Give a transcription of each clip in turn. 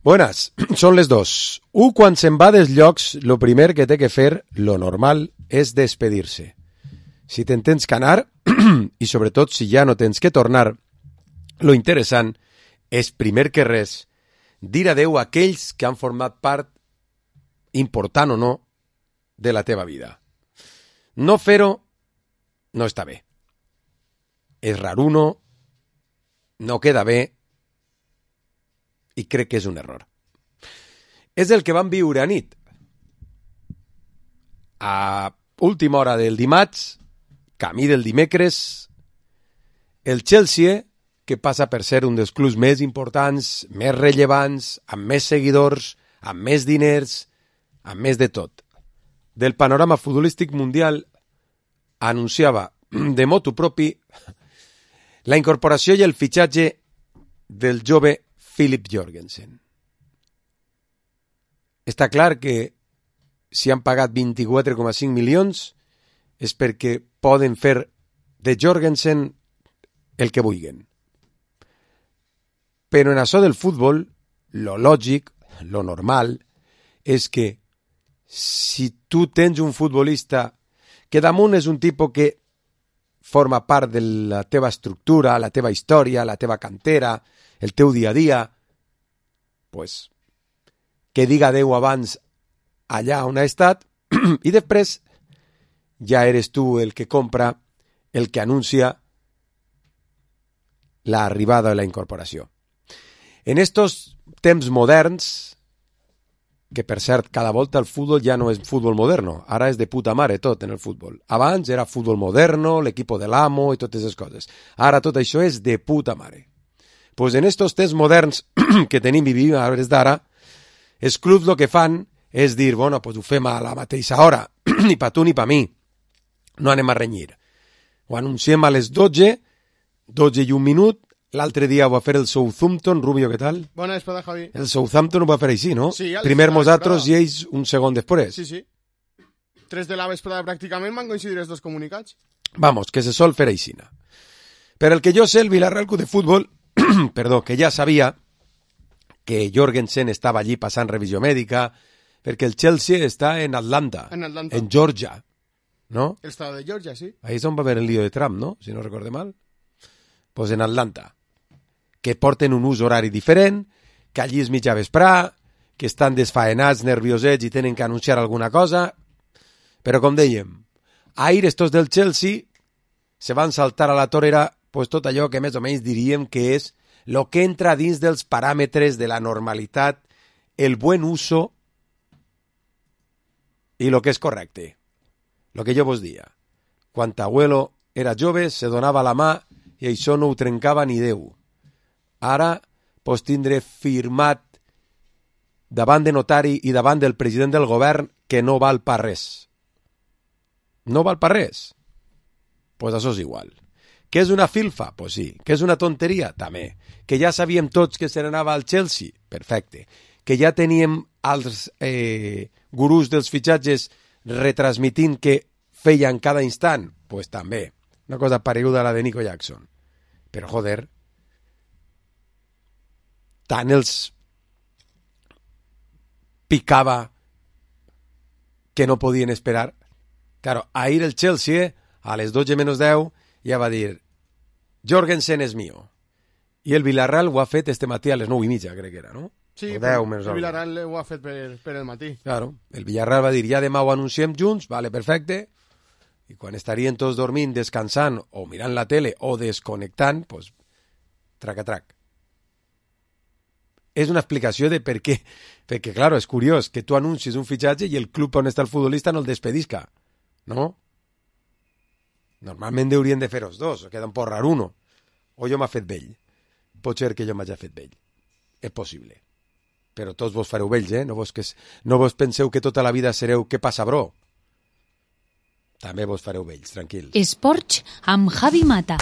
Buenas, són les 2. Quan se'n va dels llocs, lo primer que té que fer, lo normal, és despedir-se. Si te'n tens que anar, i sobretot si ja no tens que tornar, lo interessant és, primer que res, dir adeu a aquells que han format part, important o no, de la teva vida. No fer-ho no està bé. És raruno, no queda bé, i crec que és un error. És el que vam viure a nit. A última hora del dimarts, camí del dimecres, el Chelsea, que passa per ser un dels clubs més importants, més rellevants, amb més seguidors, amb més diners, amb més de tot, del panorama futbolístic mundial, anunciava de motu propi la incorporació i el fitxatge del jove Philip Jorgensen. Està clar que si han pagat 24,5 milions és perquè poden fer de Jorgensen el que vulguin. Però en això del futbol, lo lògic, lo normal, és que si tu tens un futbolista que damunt és un tipus que forma part de la teva estructura, la teva història, la teva cantera, el teu dia a dia, pues, que diga adeu abans allà on ha estat, i després ja eres tu el que compra, el que anuncia l'arribada de la incorporació. En estos temps moderns, que per cert, cada volta el futbol ja no és futbol moderno, ara és de puta mare tot en el futbol. Abans era futbol moderno, l'equipo de l'amo i totes les coses. Ara tot això és de puta mare. Pues en estos temps moderns que tenim i vivim a hores d'ara, els clubs el que fan és dir, bueno, pues ho fem a la mateixa hora, ni pa tu ni pa mi, no anem a renyir. Ho anunciem a les 12 i un minut, l'altre dia ho va fer el Southampton. Rubio, què tal? Bona vesprada, Javi. El Southampton ho va fer així, no? Sí, primer nosaltres i ells un segon després. Sí, sí. 3 de la vesprada pràcticament van coincidir els dos comunicats. Vamos, que se sol fer així. Per el que jo sé, el Villarreal Club de Futbol, perdó, que ja sabia que Jorgensen estava allí passant revisió mèdica, perquè el Chelsea està en Atlanta, en Georgia, ¿no? El estado de Georgia, sí. Ahí és on va haver el lío de Trump, ¿no? Si no recorde mal. Pues en Atlanta. Que porten un ús horari diferent, que allí és mitja vesprà, que estan desfaenats, nerviosets i tenen que anunciar alguna cosa. Però com dèiem, ahir estos del Chelsea se van saltar a la torera pues tot allò que més o menys diríem que és lo que entra dins dels paràmetres de la normalitat, el buen uso i lo que és correcte. Lo que jo vos dia. Quan abuelo era jove, se donava la mà i això no ho trencava ni Déu. Ara pots tindre firmat davant de notari i davant del president del govern que no val per res. No val per res? Pues això és igual. Que és una filfa? Pues sí. Que és una tonteria? També. Que ja sabíem tots que se n'anava al Chelsea? Perfecte. Que ja teníem els gurús dels fitxatges retransmitint que feien cada instant? Pues també. Una cosa pareguda a la de Nico Jackson. Però, joder, tant els picava que no podien esperar. Claro, ahir el Chelsea, a les 12 menys 10, ja va dir Jorgensen és mío. I el Villarreal ho ha fet este matí a les 9:30, crec que era, no? Sí, 10 menys el Villarreal ho ha fet per el matí. Claro, el Villarreal va dir, ja demà ho anunciem junts, vale, perfecte, i quan estarien tots dormint, descansant, o mirant la tele, o desconnectant, pues, trac-a-trac. És una explicació de per què. Perquè, claro, és curiós que tu anuncis un fitxatge i el club on està el futbolista no el despedisca, no? Normalment haurien de fer els dos, o queda un poc raruno. O jo m'ha fet vell. Pot ser que jo m'hagi fet vell. És possible. Però tots vos fareu vells, eh? No vos penseu que tota la vida sereu què passa, bro? També vos fareu vells, tranquils. Esports amb Javi Mata.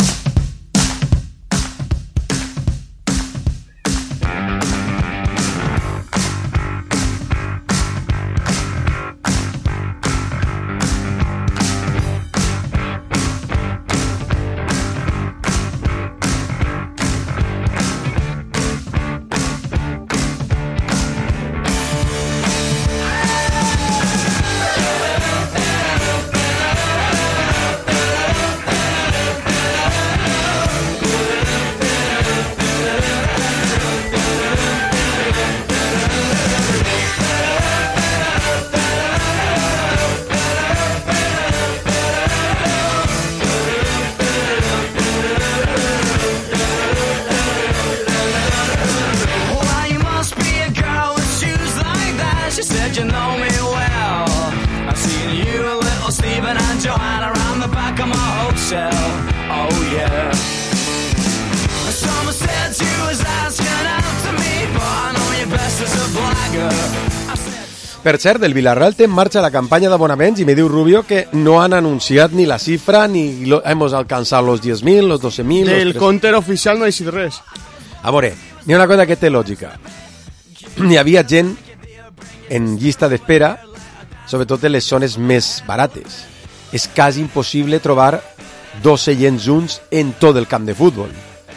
Per cert, del Villarreal té en marxa la campanya d'abonaments i me diu Rubio que no han anunciat ni la cifra ni hemos alcançat los 10.000, los 12.000... Del counter oficial no ha eixit res. A veure, n'hi ha una cosa que té lògica. Hi havia gent en llista d'espera, sobretot en les zones més barates. És quasi impossible trobar 2 seients junts en tot el camp de futbol.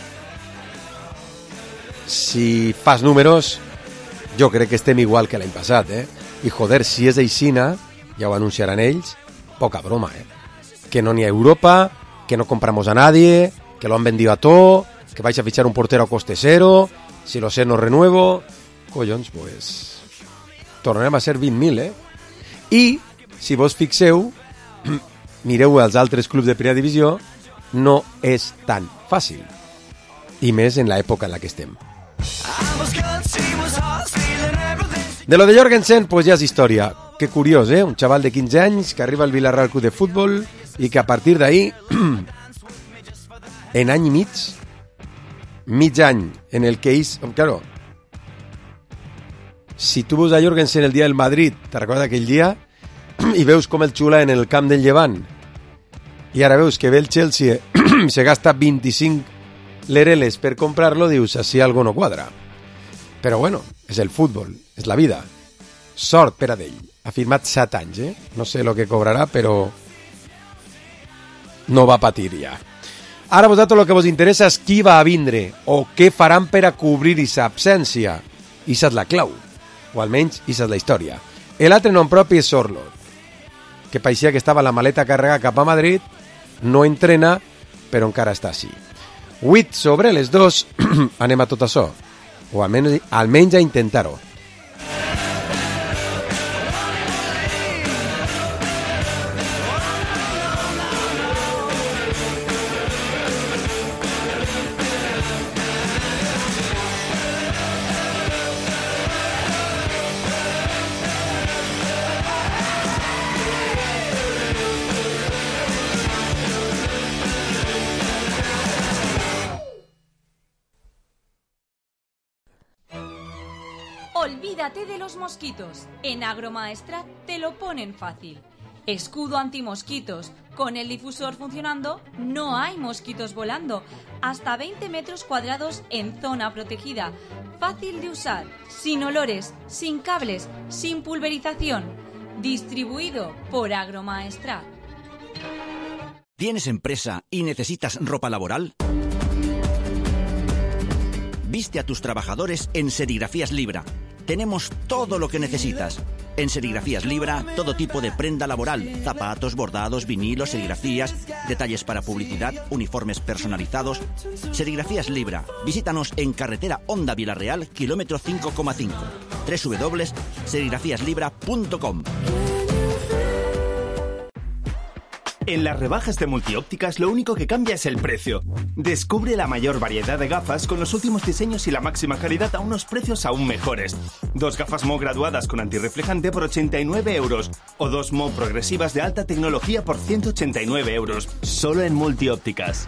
Si fas números, jo crec que estem igual que l'any passat, I joder, si és aixina, ja ho anunciaran ells, poca broma, Que no n'hi ha a Europa, que no compramos a nadie, que lo han vendido a todo, que vais a fichar un portero a coste cero, si lo sé no renuevo... Collons, pues... tornarem a ser 20.000, I, si vos fixeu, mireu els altres clubs de primera divisió, no és tan fàcil. I més en l'època en la que estem. De lo de Jorgensen, pues ja és història. Que curiós, un xaval de 15 anys que arriba al Villarreal Club de Futbol i que a partir d'ahí, en any i mig any en el que ells... Claro, si tu veus a Jorgensen el dia del Madrid, te recordes aquell dia, i veus com el xula en el camp del Llevant, i ara veus que ve el Chelsea se gasta 25 lereles per comprar-lo, dius, així algo no quadra. Però bueno, és el futbol, és la vida. Sort per a d'ell. Ha firmat 7 anys, No sé el que cobrarà, però no va patir ja. Ara a vosaltres el que vos interessa és qui va a vindre o què faran per a cobrir aquesta absència. Ixa és la clau, o almenys ixa és la història. L'altre nom propi és Sorloth, que pareixia que estava la maleta carregada cap a Madrid, no entrena, però encara està així. 8 sobre les 2, anem a tot això, o almenys a intentar-ho. Olvídate de los mosquitos. En Agromaestrat te lo ponen fácil. Escudo antimosquitos. Con el difusor funcionando, no hay mosquitos volando. Hasta 20 metros cuadrados en zona protegida. Fácil de usar, sin olores, sin cables, sin pulverización. Distribuido por Agromaestrat. ¿Tienes empresa y necesitas ropa laboral? Viste a tus trabajadores en Serigrafías Libra. Tenemos todo lo que necesitas. En Serigrafías Libra, todo tipo de prenda laboral, zapatos, bordados, vinilos, serigrafías, detalles para publicidad, uniformes personalizados. Serigrafías Libra. Visítanos en carretera Honda Villarreal, kilómetro 5,5. www.serigrafíaslibra.com. En las rebajas de Multiópticas lo único que cambia es el precio. Descubre la mayor variedad de gafas con los últimos diseños y la máxima calidad a unos precios aún mejores. 2 gafas Mo graduadas con antirreflejante por 89 euros o 2 Mo progresivas de alta tecnología por 189 euros. Solo en Multiópticas.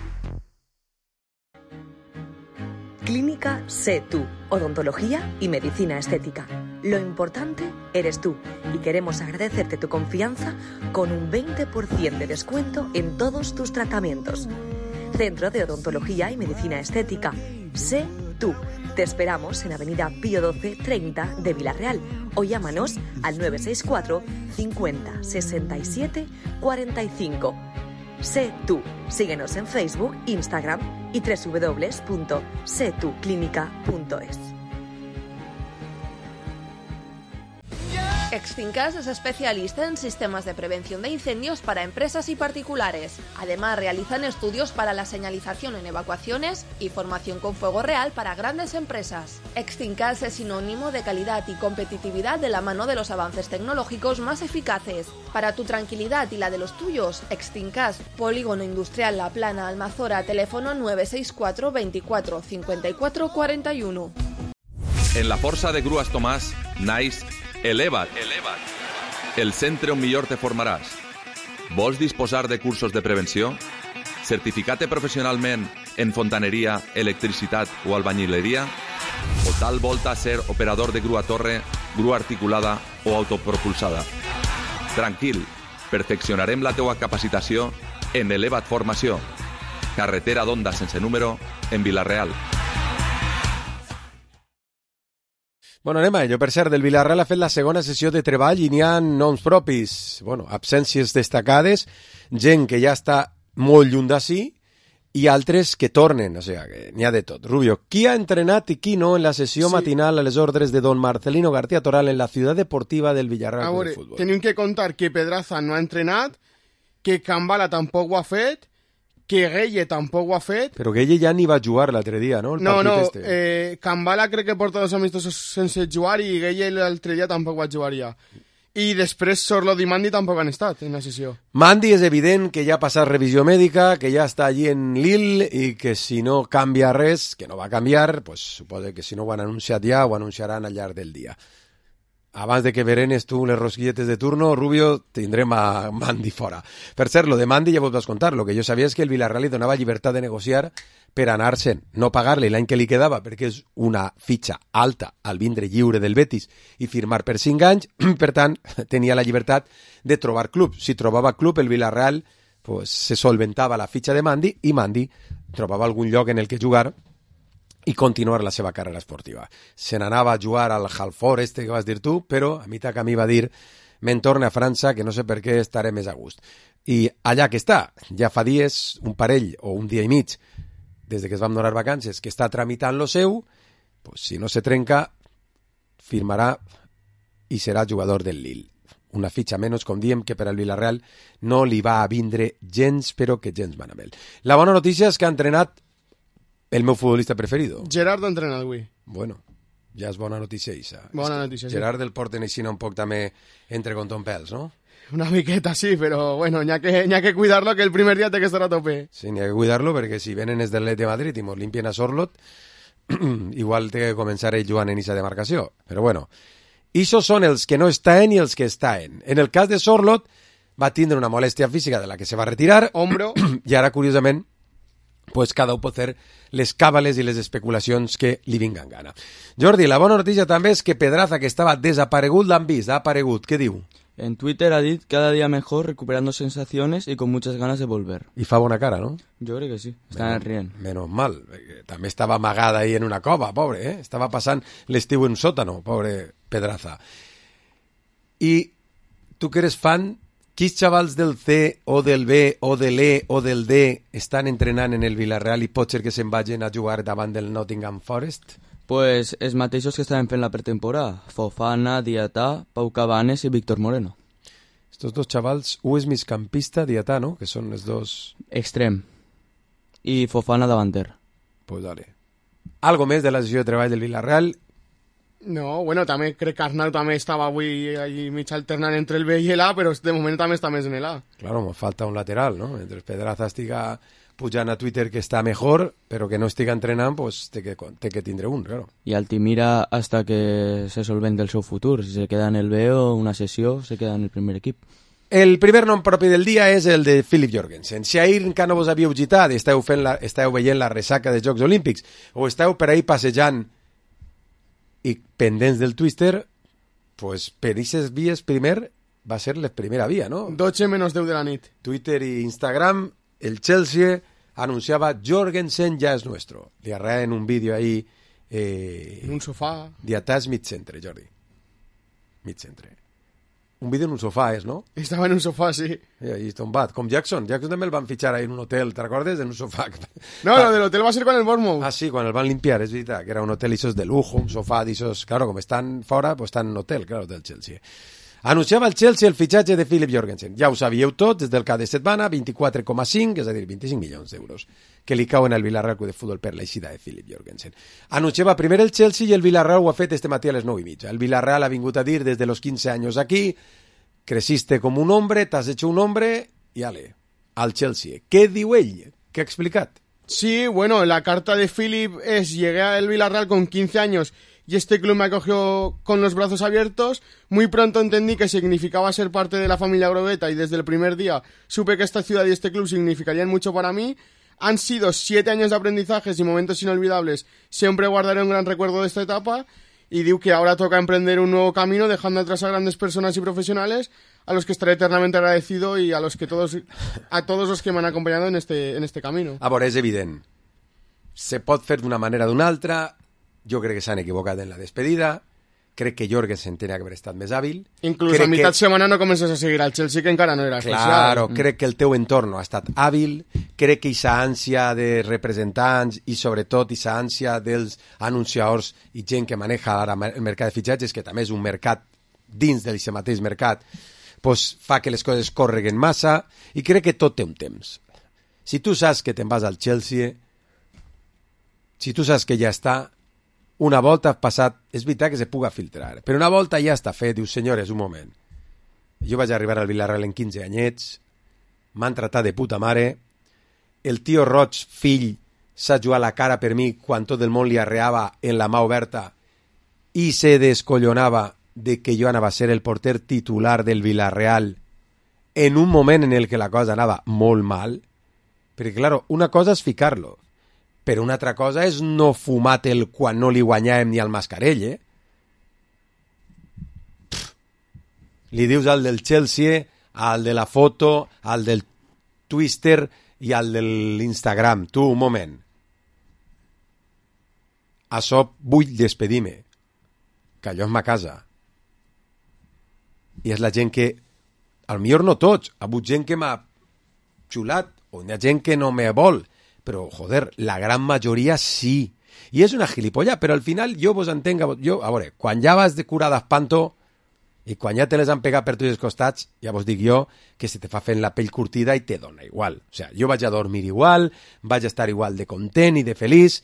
Clínica Sé Tú, odontología y medicina estética. Lo importante eres tú y queremos agradecerte tu confianza con un 20% de descuento en todos tus tratamientos. Centro de Odontología y Medicina Estética. Sé Tú. Te esperamos en Avenida Pío 12 30 de Villarreal o llámanos al 964 50 67 45. Sé Tú. Síguenos en Facebook, Instagram y www.setuclinica.es. Extincas es especialista en sistemas de prevención de incendios para empresas y particulares. Además, realizan estudios para la señalización en evacuaciones y formación con fuego real para grandes empresas. Extincas es sinónimo de calidad y competitividad de la mano de los avances tecnológicos más eficaces. Para tu tranquilidad y la de los tuyos, Extincas, Polígono Industrial La Plana, Almazora, teléfono 964 24 54 41. En la Força de Grues Tomàs, naix Eleva't, el centre on millor te formaràs. Vols disposar de cursos de prevenció? Certificar-te professionalment en fontaneria, electricitat o albañileria? O tal volta ser operador de grua torre grua articulada o autopropulsada. Tranquil, perfeccionarem la teua capacitació en Elevat Formació, carretera d'Onda sense número, en Vila-real. Bueno, anem a ello. Per cert, el Vila-real ha fet la segona sessió de treball i n'hi ha noms propis. Bueno, absències destacades, gent que ja està molt lluny d'ací i altres que tornen, o sigui, que n'hi ha de tot. Rubio, qui ha entrenat i qui no en la sessió matinal a les ordres de don Marcelino García Toral en la ciutat deportiva del Villarreal Club de Futbol? Tenim que contar que Pedraza no ha entrenat, que Cambala tampoc ho ha fet, que Gueye tampoc ho ha fet. Però Gueye ja ni va jugar l'altre dia, no? Cambala crec que porta 2 amistosos sense jugar i Gueye l'altre dia tampoc va jugar ja. I després Sorlot i Mandi tampoc han estat en la sessió. Mandi és evident que ja ha passat revisió mèdica, que ja està allí en Lille i que si no canvia res, que no va canviar, pues suposo que si no ho han anunciat ja, ho anunciaran al llarg del dia. Abans de que berenes tu les rosquilletes de turno, Rubio, tindrem a Mandi fora. Per cert, lo de Mandi ja vos vas contar. Lo que jo sabia és que el Villarreal li donava llibertat de negociar per anar-se'n, no pagar-li l'any que li quedava, perquè és una fitxa alta al vindre lliure del Betis i firmar per 5 anys, per tant, tenia la llibertat de trobar club. Si trobava club, el Villarreal pues, se solventava la fitxa de Mandi i Mandi trobava algun lloc en el que jugar i continuar la seva carrera esportiva. Se n'anava a jugar al Halfor que vas dir tu, però a mitjà camí va dir me'n torne a França, que no sé per què estaré més a gust. I allà que està, ja fa dies, un parell o un dia i mig, des de que es van donar vacances, que està tramitant lo seu, pues, si no se trenca, firmarà i serà jugador del Lille. Una fitxa menys, com diem, que per al Villarreal no li va a vindre gens, però que gens van amb ell. La bona notícia és que ha entrenat el meu futbolista preferido. Gerard ha entrenat avui. Bueno, ja és bona notícia, Isa. Bona notícia, sí. Gerard el porten així un poc també entre con Tom Pels, no? Una miqueta, sí, però bueno, n'hi ha que cuidar-lo, que el primer dia té que estar a tope. Sí, n'hi ha que cuidar-lo, perquè si venen els del Atlètic de Madrid i mos limpien a Sorlot, igual té que començar ell jugant en aquesta demarcació. Però bueno, ixos són els que no estan i els que estan. En el cas de Sorlot, va tindre una molèstia física de la que se va retirar. Hombro. I ara, curiosament, pues cada un pot fer les càbales i les especulacions que li vinguen gana. Jordi, la bona notícia també és que Pedraza, que estava desaparegut, l'han vist, ha aparegut. Què diu? En Twitter ha dit cada día mejor, recuperando sensaciones y con muchas ganas de volver. I fa bona cara, no? Jo crec que sí, estan rient. Menos mal, també estava amagada ahí en una cova, pobre, eh? Estava passant l'estiu en un sòtano, pobre Pedraza. I tu que eres fan, quins xavals del C o del B o de l'E o del D estan entrenant en el Villarreal i pot ser que se'n vagin a jugar davant del Nottingham Forest? Pues els mateixos que estaven fent la pretemporada. Fofana, Diatà, Pau Cabanes i Víctor Moreno. Estos dos xavals, un és migcampista, Diatà, ¿no? Que són els dos... Extrem. I Fofana davanter. Pues dale. Algo més de la sessió de treball del Villarreal? No, bueno, també crec que Arnau també estava avui ahí mig alternant entre el B i l'A, però de moment també està més en l'A. Claro, nos falta un lateral, ¿no? Mentre Pedraza estiga pujant a Twitter que està mejor, però que no estiga entrenant, pues té que tindre un, claro. I Altimira hasta que se solvente el seu futur. Si se queda en el B o una sessió, se queda en el primer equip. El primer nom propi del dia és el de Philip Jorgensen. Si ahir encara no vos havíeu gitat i esteu veient la ressaca dels Jocs Olímpics o esteu per ahí passejant i pendents del Twitter, pues per aquestes vies primer va ser la primera via, ¿no? 12 menos 10 de la nit. Twitter i Instagram, el Chelsea anunciava Jorgensen ja és nuestro. Li arrea en un vídeo ahí... en un sofà. Diatàs mid-centre, Jordi. Mid-centre. Un vídeo en un sofà és, no? Estava en un sofà, sí. I ahí tombat, com Jackson. Jackson també el van fitxar ahí en un hotel, te recordes? En un sofà. No, lo del hotel va ser con el Bournemouth. Ah, sí, quan el van limpiar, és veritat, que era un hotel isos de lujo, un sofà d'isos... Claro, com estan fora, pues estan en hotel, claro, del Chelsea. Anunciava el Chelsea el fitxatge de Philip Jorgensen. Ja ho sabíeu tot, des del cap de setmana, 24,5, és a dir, 25 milions d'euros, que li cauen al Villarreal Club de Futbol per l'eixida de Philip Jorgensen. Anunciava primer el Chelsea i el Villarreal ho ha fet este matí a les 9:30. El Villarreal ha vingut a dir des de los 15 años aquí, creciste como un hombre, t'has hecho un hombre, y ale, al Chelsea. ¿Qué diu ell? ¿Qué ha explicat? Sí, bueno, la carta de Philip es: llegué al Villarreal con 15 años y este club me acogió con los brazos abiertos. Muy pronto entendí que significaba ser parte de la familia Groveta y desde el primer día supe que esta ciudad y este club significarían mucho para mí. Han sido 7 años de aprendizajes y momentos inolvidables. Siempre guardaré un gran recuerdo de esta etapa. y diu que ahora toca emprender un nuevo camino dejando atrás a grandes personas y profesionales a los que estaré eternamente agradecido y a todos los que me han acompañado en este camino. A veure, és evident. Se pot fer d'una manera o d'una altra. Jo crec que s'han equivocat en la despedida. Crec que Jorgensen tenia que haver estat més hàbil. Inclús a mitad setmana no comences a seguir al Chelsea, que encara no era oficial. Claro, crec que el teu entorn ha estat hàbil, crec que aquesta ànsia de representants i sobretot aquesta ànsia dels anunciadors i gent que maneja ara el mercat de fitxatges, que també és un mercat dins d'aquest mateix mercat, pues fa que les coses correguen massa i crec que tot té un temps. Si tu saps que te'n vas al Chelsea, si tu saps que ja està, una volta passat, és veritat que se puga filtrar, però una volta ja està fet, dius, senyores, un moment. Jo vaig arribar al Villarreal en 15 anyets, m'han tratat de puta mare, el tio Roig, fill, s'ha jugat la cara per mi quan tot el món li arreava en la mà oberta i se descollonava de que jo anava a ser el porter titular del Villarreal en un moment en el que la cosa anava molt mal, perquè, claro, una cosa és ficar-lo, però una altra cosa és no fumar-te'l quan no li guanyàvem ni al Mascarell, Li dius al del Chelsea, al de la foto, al del Twitter i al de l'Instagram. Tu, un moment. Això vull despedir-me, que allò és ma casa. I és la gent que, al millor no tots, ha hagut gent que m'ha xulat, o hi ha gent que no me vol, però, joder, la gran majoria sí. I és una gilipolla, però al final jo vos entenc, a veure, quan ja vas de curar d'espanto i quan ja te les han pegat per tots els costats, ja vos dic jo que se te fa fent la pell curtida i te dona igual. O sigui, jo vaig a dormir igual, vaig a estar igual de content i de feliç,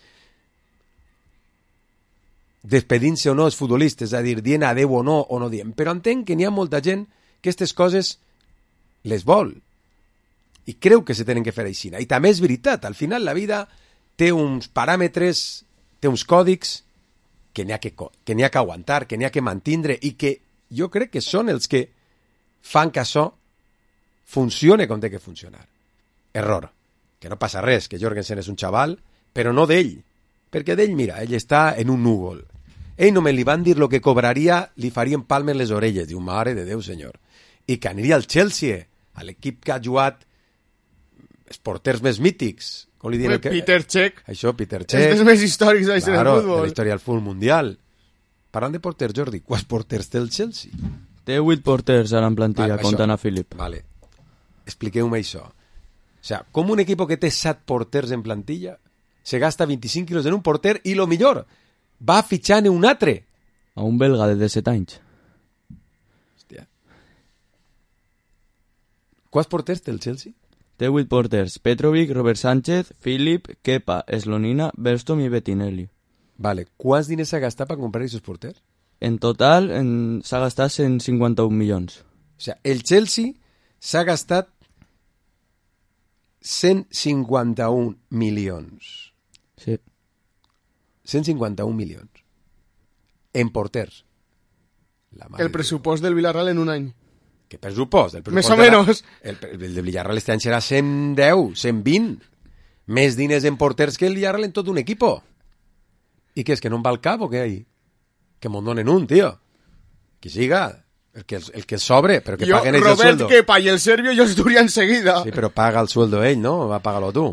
despedint-se o no els futbolistes, és a dir, dient adeu o no dient. Però entenc que n'hi ha molta gent que aquestes coses les vol. I creu que se tenen que fer així. I també és veritat, al final la vida té uns paràmetres, té uns còdics que n'hi ha que aguantar, que n'hi ha que mantindre i que jo crec que són els que fan que això funcione com té que funcionar. Error. Que no passa res, que Jorgensen és un xaval, però no d'ell. Perquè d'ell, mira, ell està en un núvol. Ell només li van dir lo que cobraria, li farien palmes les orelles. Diu, mare de Déu, senyor. I que aniria al Chelsea, a l'equip que ha jugat els porters més mítics. Com li diuen? Peter Cech. Això, Peter Cech. És dels més històrics del futbol. De la història del futbol mundial. Parlant de porters, Jordi, quants porters té el Chelsea? Té 8 porters ara en plantilla, comptant a Philip. Vale. Expliqueu-me això. O sea, com un equip que té 7 porters en plantilla se gasta 25 quilos en un porter i lo millor, va fitxant un altre. A un belga de 17 anys. Hòstia. Quants porters té el Chelsea? Té 8 porters. Petrovic, Robert Sánchez, Philip, Kepa, Slonina, Bergström i Bettinelli. Vale. Quants diners s'ha gastat per comprar aquests porters? En total s'ha gastat 151 milions. O sea, el Chelsea s'ha gastat 151 milions. Sí. 151 milions. En porters. El pressupost del Villarreal en un any. Què pressupost? Més o menys. El de Villarreal este any serà 110, 120. Més diners en porters que el Villarreal en tot un equipo. I què és, que no em va al cap o què hi? Que me'n donen un, tio. Que siga. El que sobre, pero que paguen ellos el sueldo. Robert Kepa y el serbio yo estudiaría enseguida. Sí, pero paga el sueldo él, ¿no? Va a pagarlo tú.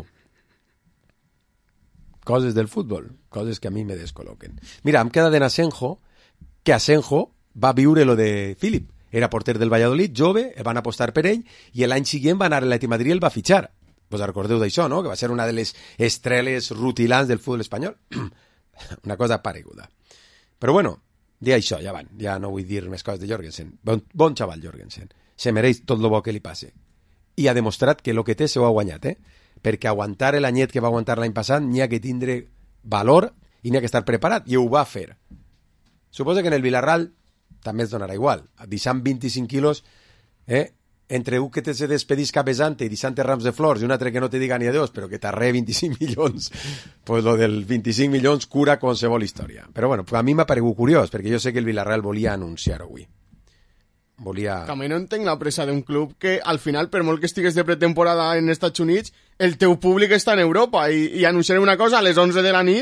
Coses del fútbol, coses que a mi me descol·loquen. Mira, em queda de Asenjo, que Asenjo va viure lo de Philip. Era porter del Valladolid, jove, el van apostar per ell, i l'any següent va anar a l'Atlètic Madrid i el va fitxar. Vos recordeu d'això, no? Que va ser una de les estreles rutilants del futbol espanyol. Una cosa pareguda. Però bueno, di això, ja van. Ja no vull dir més coses de Jorgensen. Bon xaval, Jorgensen. Se mereix tot el bo que li passe. I ha demostrat que el que té se ho ha guanyat, perquè aguantar l'anyet que va aguantar l'any passat n'hi ha que tindre valor i n'hi ha que estar preparat, i ho va fer. Suposa que en el Villarreal també es donarà igual. Deixant 25 quilos, entre un que te se despedisca pesante i deixant rams de flors i un altre que no te diga ni adiós, però que t'arre 25 milions, pues lo del 25 milions cura qualsevol història. Però bueno, a mi m'ha paregut curiós, perquè jo sé que el Villarreal volia anunciar-ho avui. També no entenc la pressa d'un club que al final, per molt que estigues de pretemporada en Estats Units, el teu públic està en Europa i anunciarem una cosa a les 11 de la nit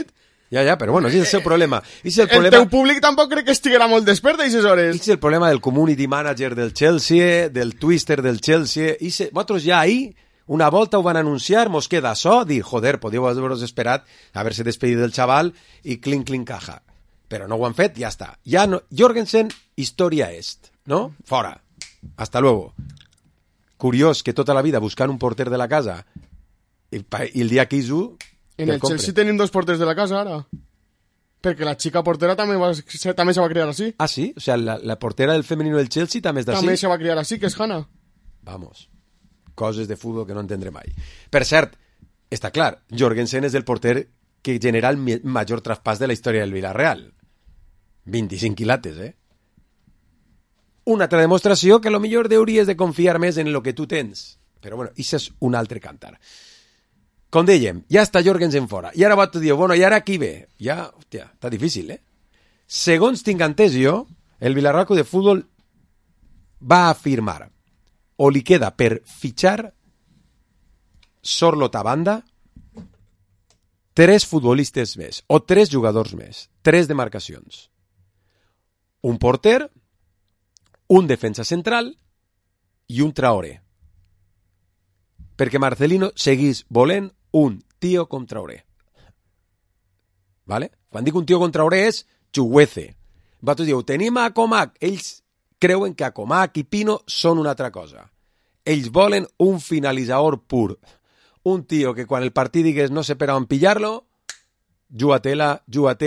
Ja, però bueno, és el seu problema. El teu públic tampoc crec que estiguera molt despert d'aixes hores. És el problema del community manager del Chelsea, del twister del Chelsea. Vosaltres ja ahir, una volta ho van anunciar, mos queda açò, dir, joder, podíeu haver-vos esperat haver-se despedit del xaval i clink, caja. Però no ho han fet, ja està. Ja no, Jorgensen, història est, no? Fora. Hasta luego. Curiós que tota la vida buscant un porter de la casa i el dia que hizo... En el Chelsea tenim 2 porters de la casa, ara. Perquè la xica portera també se va criar així. Ah, sí? O sea, la portera del femenino del Chelsea també és d'ací? També se va criar així, que és Hannah. Vamos. Coses de futbol que no entendré mai. Per cert, està clar, Jorgensen és el porter que genera el major traspàs de la història del Villarreal. 25 quilates, Una altra demostració que millor hauries de confiar més en el que tu tens. Però bueno, això és un altre cantar. Com dèiem, ja està Jorgensen fora. I ara tu dius, bueno, i ara qui ve? Ja, hòstia, està difícil, Segons tinc entès jo, el Villarreal de Futbol va afirmar, o li queda per fitxar, sort a banda, 3 futbolistes més, o 3 jugadors més, 3 demarcacions. Un porter, un defensa central i un Traoré. Perquè Marcelino seguís volent un tio com Traoré. Vale? Quan dic un tio com Traoré és Chuguece. Vosaltres dieu, tenim a Comac. Ells creuen que a Comac i Pino són una altra cosa. Ells volen un finalitzador pur. Un tio que quan el partit digués no sé per on pillar-lo, jugatela.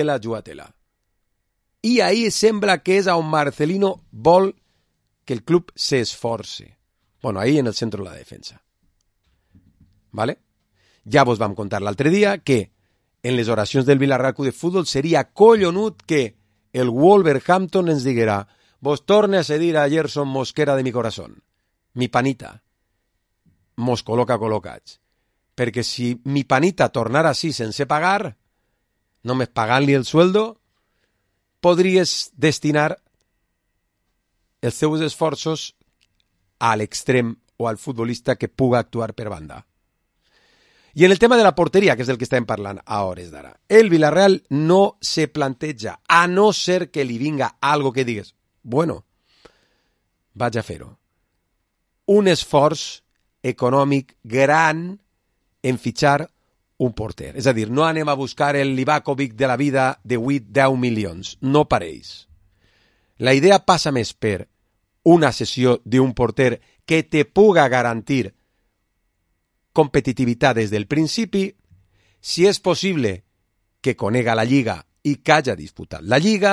I ahí sembla que és on Marcelino vol que el club s'esforce. Bueno, ahí en el centre de la defensa. ¿Vale? Ja vos vam contar l'altre dia que en les oracions del Villarreal de Futbol seria collonut que el Wolverhampton ens diguera vos torne a cedir a Gerson Mosquera de mi corazón. Mi panita. Mos col·locats. Perquè si mi panita tornara així sense pagar, només pagant-li el sueldo, podries destinar els seus esforços a l'extrem o al futbolista que puga actuar per banda. I en el tema de la porteria, que és del que estem parlant a hores d'ara, el Villarreal no se planteja, a no ser que li vinga algo que digues, bueno, vaig a fer-ho. Un esforç econòmic gran en fitxar un porter. És a dir, no anem a buscar el Livakovic de la vida de 8-10 milions. No pareix. La idea passa més per una cessió d'un porter que te puga garantir competitivitat des del principi, si és possible que conega la Lliga i que hagi disputat la Lliga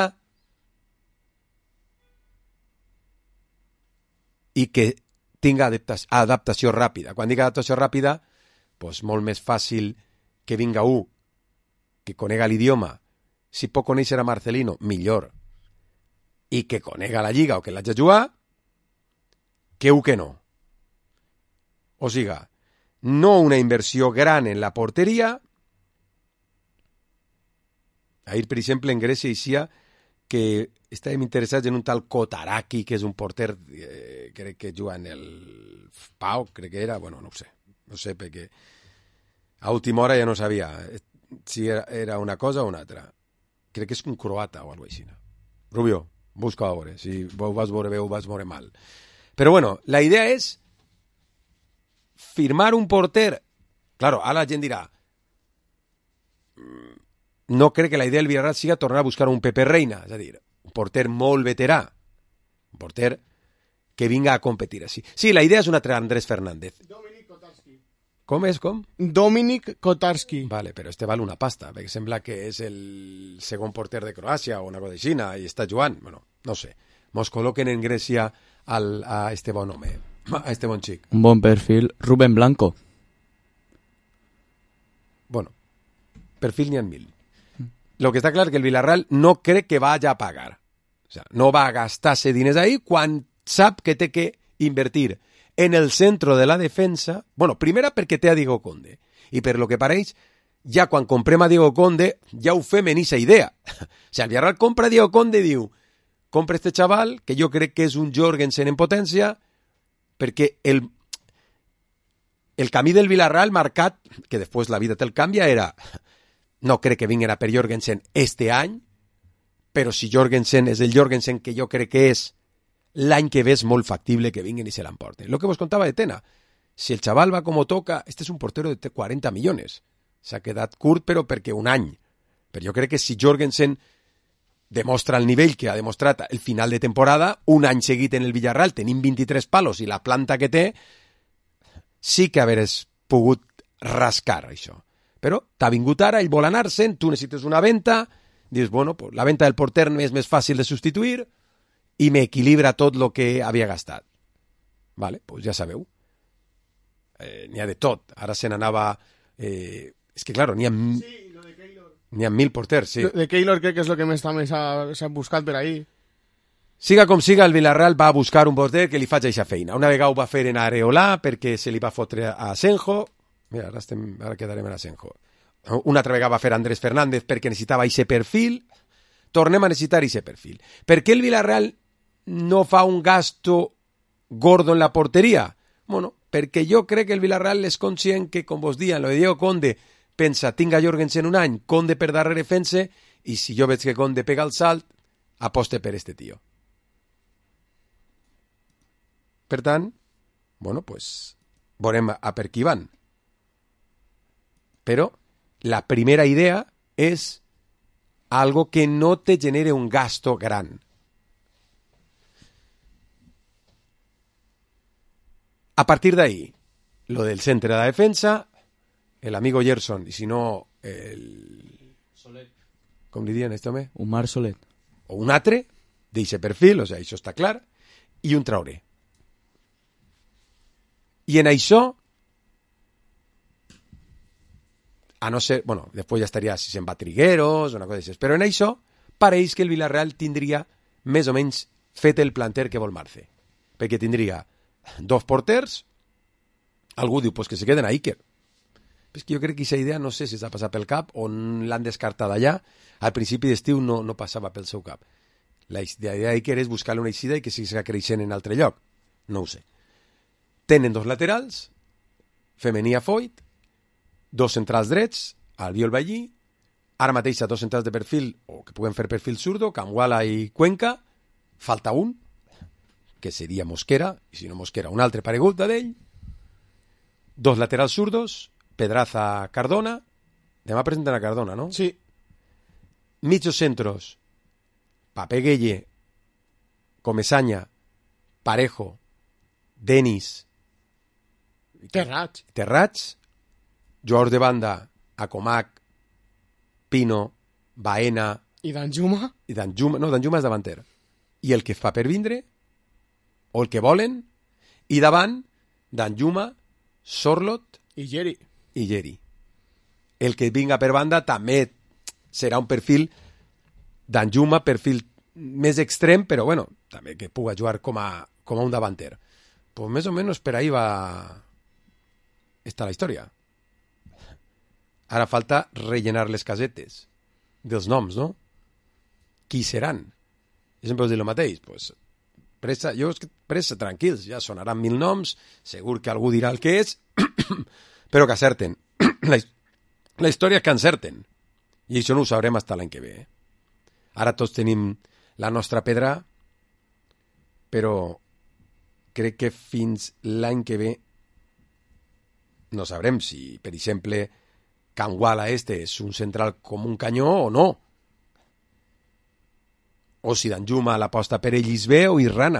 i que tinga adaptació ràpida. Quan dic adaptació ràpida, doncs molt més fàcil que vinga un que conega l'idioma. Si pot conèixer a Marcelino, millor. I que conega la Lliga o que l'haig de jugar, que un que no. O sigui, no una inversió gran en la porteria. Ahir, per exemple, en Grècia eixia que estàvem interessats en un tal Kotaraki, que és un porter, crec que juga en el PAOK, crec que era, bueno, no ho sé, perquè a última hora ja no sabia si era una cosa o una altra. Crec que és un croata o alguna cosa així. Rubio, busca a veure, si ho vas veure bé o ho vas veure mal. Però bueno, la idea és firmar un porter. Claro, ara la gent dirà, no crec que la idea del Villarreal siga tornar a buscar un Pepe Reina, és a dir, un porter molt veterà, un porter que vinga a competir així. Sí, la idea és un altre Andrés Fernández. Dominic Kotarski. Com és, com? Dominic Kotarski. Vale, però este val una pasta, perquè sembla que és el segon porter de Croàcia o una cosa així, i està jugant. Bueno, no sé. Mos col·loquen en Grècia a este bon home, a este bon xic. Un bon perfil. Rubén Blanco. Bueno, perfil n'hi ha 1000. Lo que està clar que el Villarreal no crec que vaya a pagar. O sea, no va a gastar-se diners ahí quan sap que té que invertir en el centre de la defensa. Bueno, primera perquè té a Diego Conde. I per lo que pareix, ja quan comprem a Diego Conde, ja ho fem en eixa idea. O sea, el Villarreal compra a Diego Conde i diu, compra este chaval, que jo crec que és un Jorgensen en potència, perquè el camí del Villarreal marcat, que després la vida te'l canvia, era no crec que vinguin a per Jorgensen este any, però si Jorgensen és el Jorgensen que jo crec que és, l'any que ve és molt factible que vinguin i se l'emporten. Lo que vos contava de Tena, si el chaval va como toca, este és un portero de 40 milions. S'ha quedat curt, però perquè un any. Però jo crec que si Jorgensen demostra el nivell que ha demostrat el final de temporada, un any seguit en el Villarreal, tenint 23 palos i la planta que té, sí que haveres pogut rascar això. Però t'ha vingut ara, ell vol anar-se'n, tu necessites una venta, dius, bueno, pues la venta del porter és més fàcil de substituir i m'equilibra tot el que havia gastat. Vale, pues ja sabeu. N'hi ha de tot. Ara se n'anava... és que, claro, n'hi ha 1.000 porters, sí. De Keylor crec que és el que més també s'ha buscat per ahí. Siga com siga, el Villarreal va a buscar un porter que li faci aquesta feina. Una vegada ho va fer en Areola perquè se li va fotre a Asenjo. Mira, ara quedarem en Asenjo. Una altra vegada va fer Andrés Fernández perquè necessitava aquest perfil. Tornem a necessitar aquest perfil. Per què el Villarreal no fa un gasto gordo en la porteria? Bueno, perquè jo crec que el Villarreal és conscient que, com vos diuen, lo de Diego Conde pensa, tinga Jorgensen un any, Conde per darrere fent-se, i si jo veig que Conde pega el salt, aposte per este tio. Per tant, bueno, pues, veurem a per qui van. Però la primera idea és algo que no te genere un gasto gran. A partir de ahí, lo del centre de la defensa, el amigo Gerson, y si no, el... Solet. Com li diuen este home? Omar Solet. O un altre, d'eixe perfil, o sea, això està clar, i un Traoré. I en això, a no ser, bueno, després ja estaria si se'n va Trigueros, una cosa així, però en això pareix que el Villarreal tindria més o menys fet el planter que vol Marce, perquè tindria 2 porters, algú diu pues que se queden a Iker. És que jo crec que aquesta idea no sé si s'ha passat pel cap o l'han descartat allà. Al principi d'estiu no passava pel seu cap. La idea d'Iker és buscar una eixida i que siga creixent en altre lloc. No ho sé. Tenen 2 laterals, Femení a Foyt, 2 centrals drets, Albiol Ballí, ara mateix 2 centrals de perfil, o que puguen fer perfil zurdo, Camguala i Cuenca, falta un, que seria Mosquera, i si no Mosquera, un altre paregut d'ell, 2 laterals zurdos, Pedraza Cardona, demà presenten a Cardona, no? Sí. Mitjos centros, Pape Gueye, Comesaña, Parejo, Denis, Terrats, jugadors de banda, Acomac, Pino, Baena... I Danjuma? No, Danjuma és davanter. I el que fa per vindre, o el que volen, i davant, Danjuma, Sorlot... I Geri. El que vinga per banda també serà un perfil Danjuma, perfil més extrem, però bueno, també que puga jugar com a un davanter. Pues més o menys per ahí va està la història. Ara falta rellenar les casetes dels noms, no? Qui seran? Jo sempre us dic el mateix, pues, pressa, tranquils, ja sonaran 1000 noms, segur que algú dirà el que és, però que acerten. La història és que encerten. I això no ho sabrem fins l'any que ve. Ara tots tenim la nostra pedra, però crec que fins l'any que ve no sabrem si, per exemple, Canguala este és un central com un canyó o no. O si Danjuma l'aposta per ell és bé o és rana.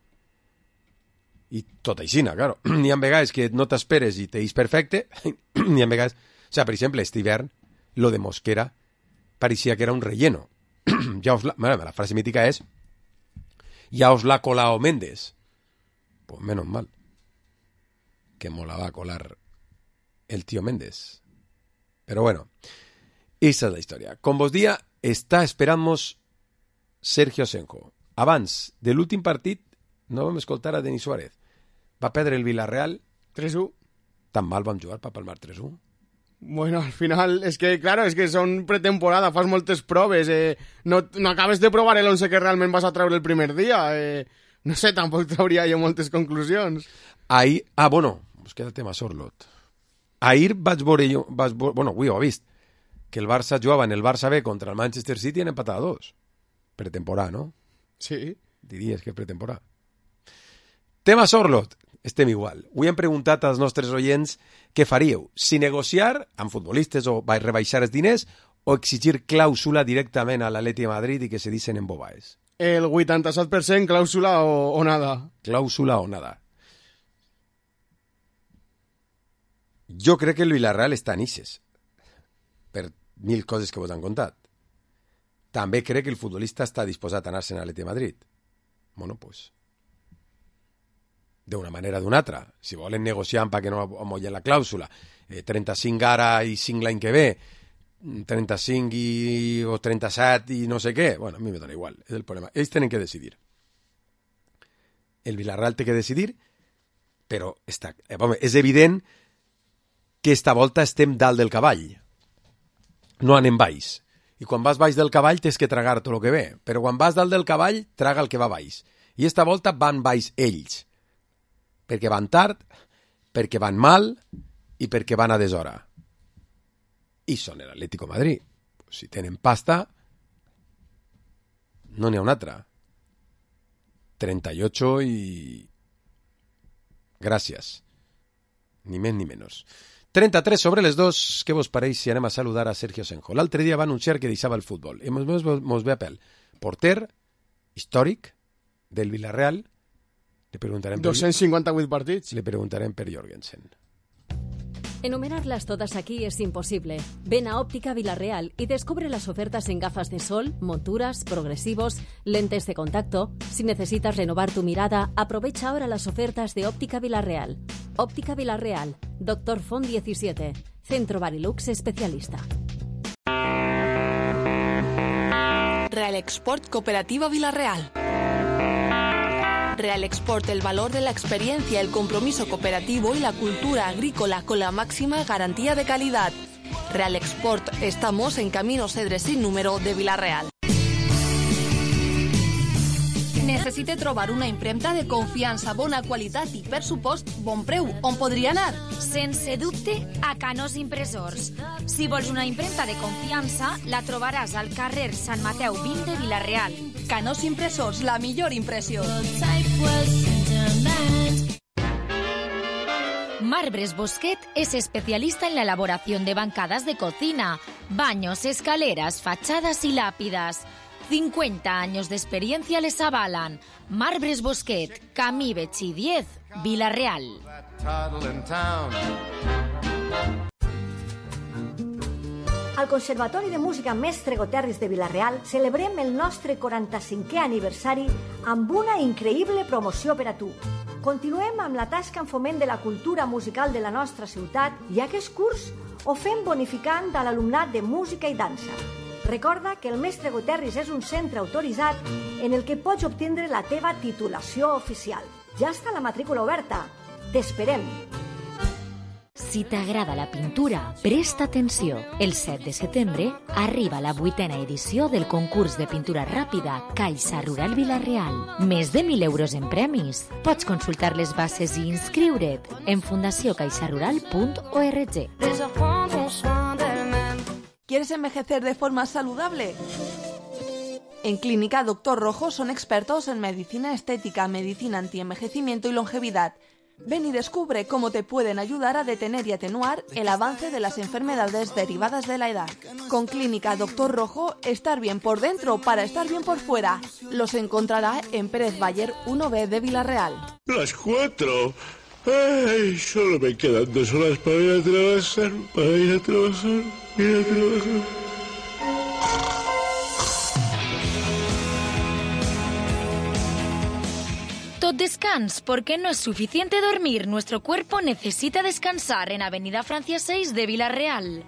I tot aixina, claro. N'hi ha vegades que no t'esperes i t'eix perfecte. N'hi ha vegades... O sea, per exemple, este hivern, lo de Mosquera parecía que era un relleno. La frase mítica es ya os la ha colado Méndez. Pues menos mal que me la va a colar el tío Méndez. Pero bueno, esa es la historia. Com vos dia, està esperant-nos Sergio Asenjo. Abans de l'últim partit, no vam escoltar a Denis Suárez. Va perdre el Villarreal 3-1. Tan mal vam jugar per palmar 3-1. Bueno, al final, és que, claro, és que són pretemporada, fas moltes proves, no acabes de provar el 11 que realment vas a treure el primer dia, no sé, tampoc trauria jo moltes conclusions. Ahir, bueno, us queda el tema Sorlot. Ahir vaig veure jo, bueno, avui ho he vist, que el Barça jugava en el Barça B contra el Manchester City en empatat a 2. Pretemporada, no? Sí. Diries que pretemporada. Tema Sorlot. Estem igual. Avui hem preguntat als nostres oients què faríeu, si negociar amb futbolistes o rebaixar els diners o exigir clàusula directament a l'Atleti de Madrid i que se dicen en bobaes. El 87% clàusula o nada. Clàusula o nada. Jo crec que el Villarreal està en ixes, per 1000 coses que vos han contat. També crec que el futbolista està disposat a anar-se'n a l'Atleti de Madrid. Bueno, pues, d'una manera o d'una altra. Si volen negociar perquè no amollen la clàusula, 35 ara i 5 l'any que ve, 35 o 37 i no sé què, bueno, a mi me dona igual, és el problema. Ells tenen que decidir. El Villarreal té que decidir, però és evident que esta volta estem dalt del cavall. No anem baix. I quan vas baix del cavall tens que tragar tot el que ve. Però quan vas dalt del cavall, traga el que va baix. I esta volta van baix ells. Perquè van tard, perquè van mal i perquè van a deshora. I són l'Atlético de Madrid. Si tenen pasta, no n'hi ha una altra. 38 i... Gràcies. Ni més ni menys. 33 sobre les 2, què vos pareix si anem a saludar a Sergio Senjo? L'altre dia va anunciar que deixava el futbol. I mos ve a pèl. Porter històric del Villarreal. Le preguntarem 258 partits. Le preguntarem per Jorgensen. Enumerarlas todas aquí es imposible. Ven a Óptica Villarreal y descubre las ofertas en gafas de sol, monturas, progresivos, lentes de contacto. Si necesitas renovar tu mirada, aprovecha ahora las ofertas de Óptica Villarreal. Óptica Villarreal, Dr. Font 17, Centro Barilux especialista. Real Export Cooperativa Villarreal. Real Export, el valor de la experiencia, el compromiso cooperativo y la cultura agrícola con la máxima garantía de calidad. Real Export, estamos en Camino Cedres sin número de Villarreal. Necessite trobar una impremta de confiança, bona qualitat i, per supost, bon preu. On podria anar? Sense dubte, a Canós Impressors. Si vols una impremta de confiança, la trobaràs al carrer Sant Mateu 20 de Vila-real. Canós Impressors, la millor impressió. Marbres Bosquet es especialista en la elaboración de bancadas de cocina, baños, escaleras, fachadas y lápidas. 50 años de experiencia les avalan. Marbres Bosquet, Camí Betxí 10, Vila-real. Al Conservatori de Música Mestre Goterris de Vila-real celebrem el nostre 45è aniversari amb una increïble promoció per a tu. Continuem amb la tasca en foment de la cultura musical de la nostra ciutat i aquest curs ho fem bonificant a l'alumnat de música i dansa. Recorda que el Mestre Goterris és un centre autoritzat en el que pots obtindre la teva titulació oficial. Ja està la matrícula oberta. T'esperem. Si t'agrada la pintura, presta atenció. El 7 de setembre arriba la 8ª edició del concurs de pintura ràpida Caixa Rural Vila-real. Més de 1.000 euros en premis. Pots consultar les bases i inscriure't en fundacioncaixarural.org. ¿Quieres envejecer de forma saludable? En Clínica Dr. Rojo son expertos en medicina estética, medicina antienvejecimiento y longevidad. Ven y descubre cómo te pueden ayudar a detener y atenuar el avance de las enfermedades derivadas de la edad. Con Clínica Dr. Rojo, estar bien por dentro para estar bien por fuera. Los encontrará en Pérez Bayer 1B de Vila-real. Las 4. Ay, solo me quedan 2 horas para ir a trabajar, Tot descans, porque no es suficiente dormir. Nuestro cuerpo necesita descansar en Avenida Francia 6 de Vila-real.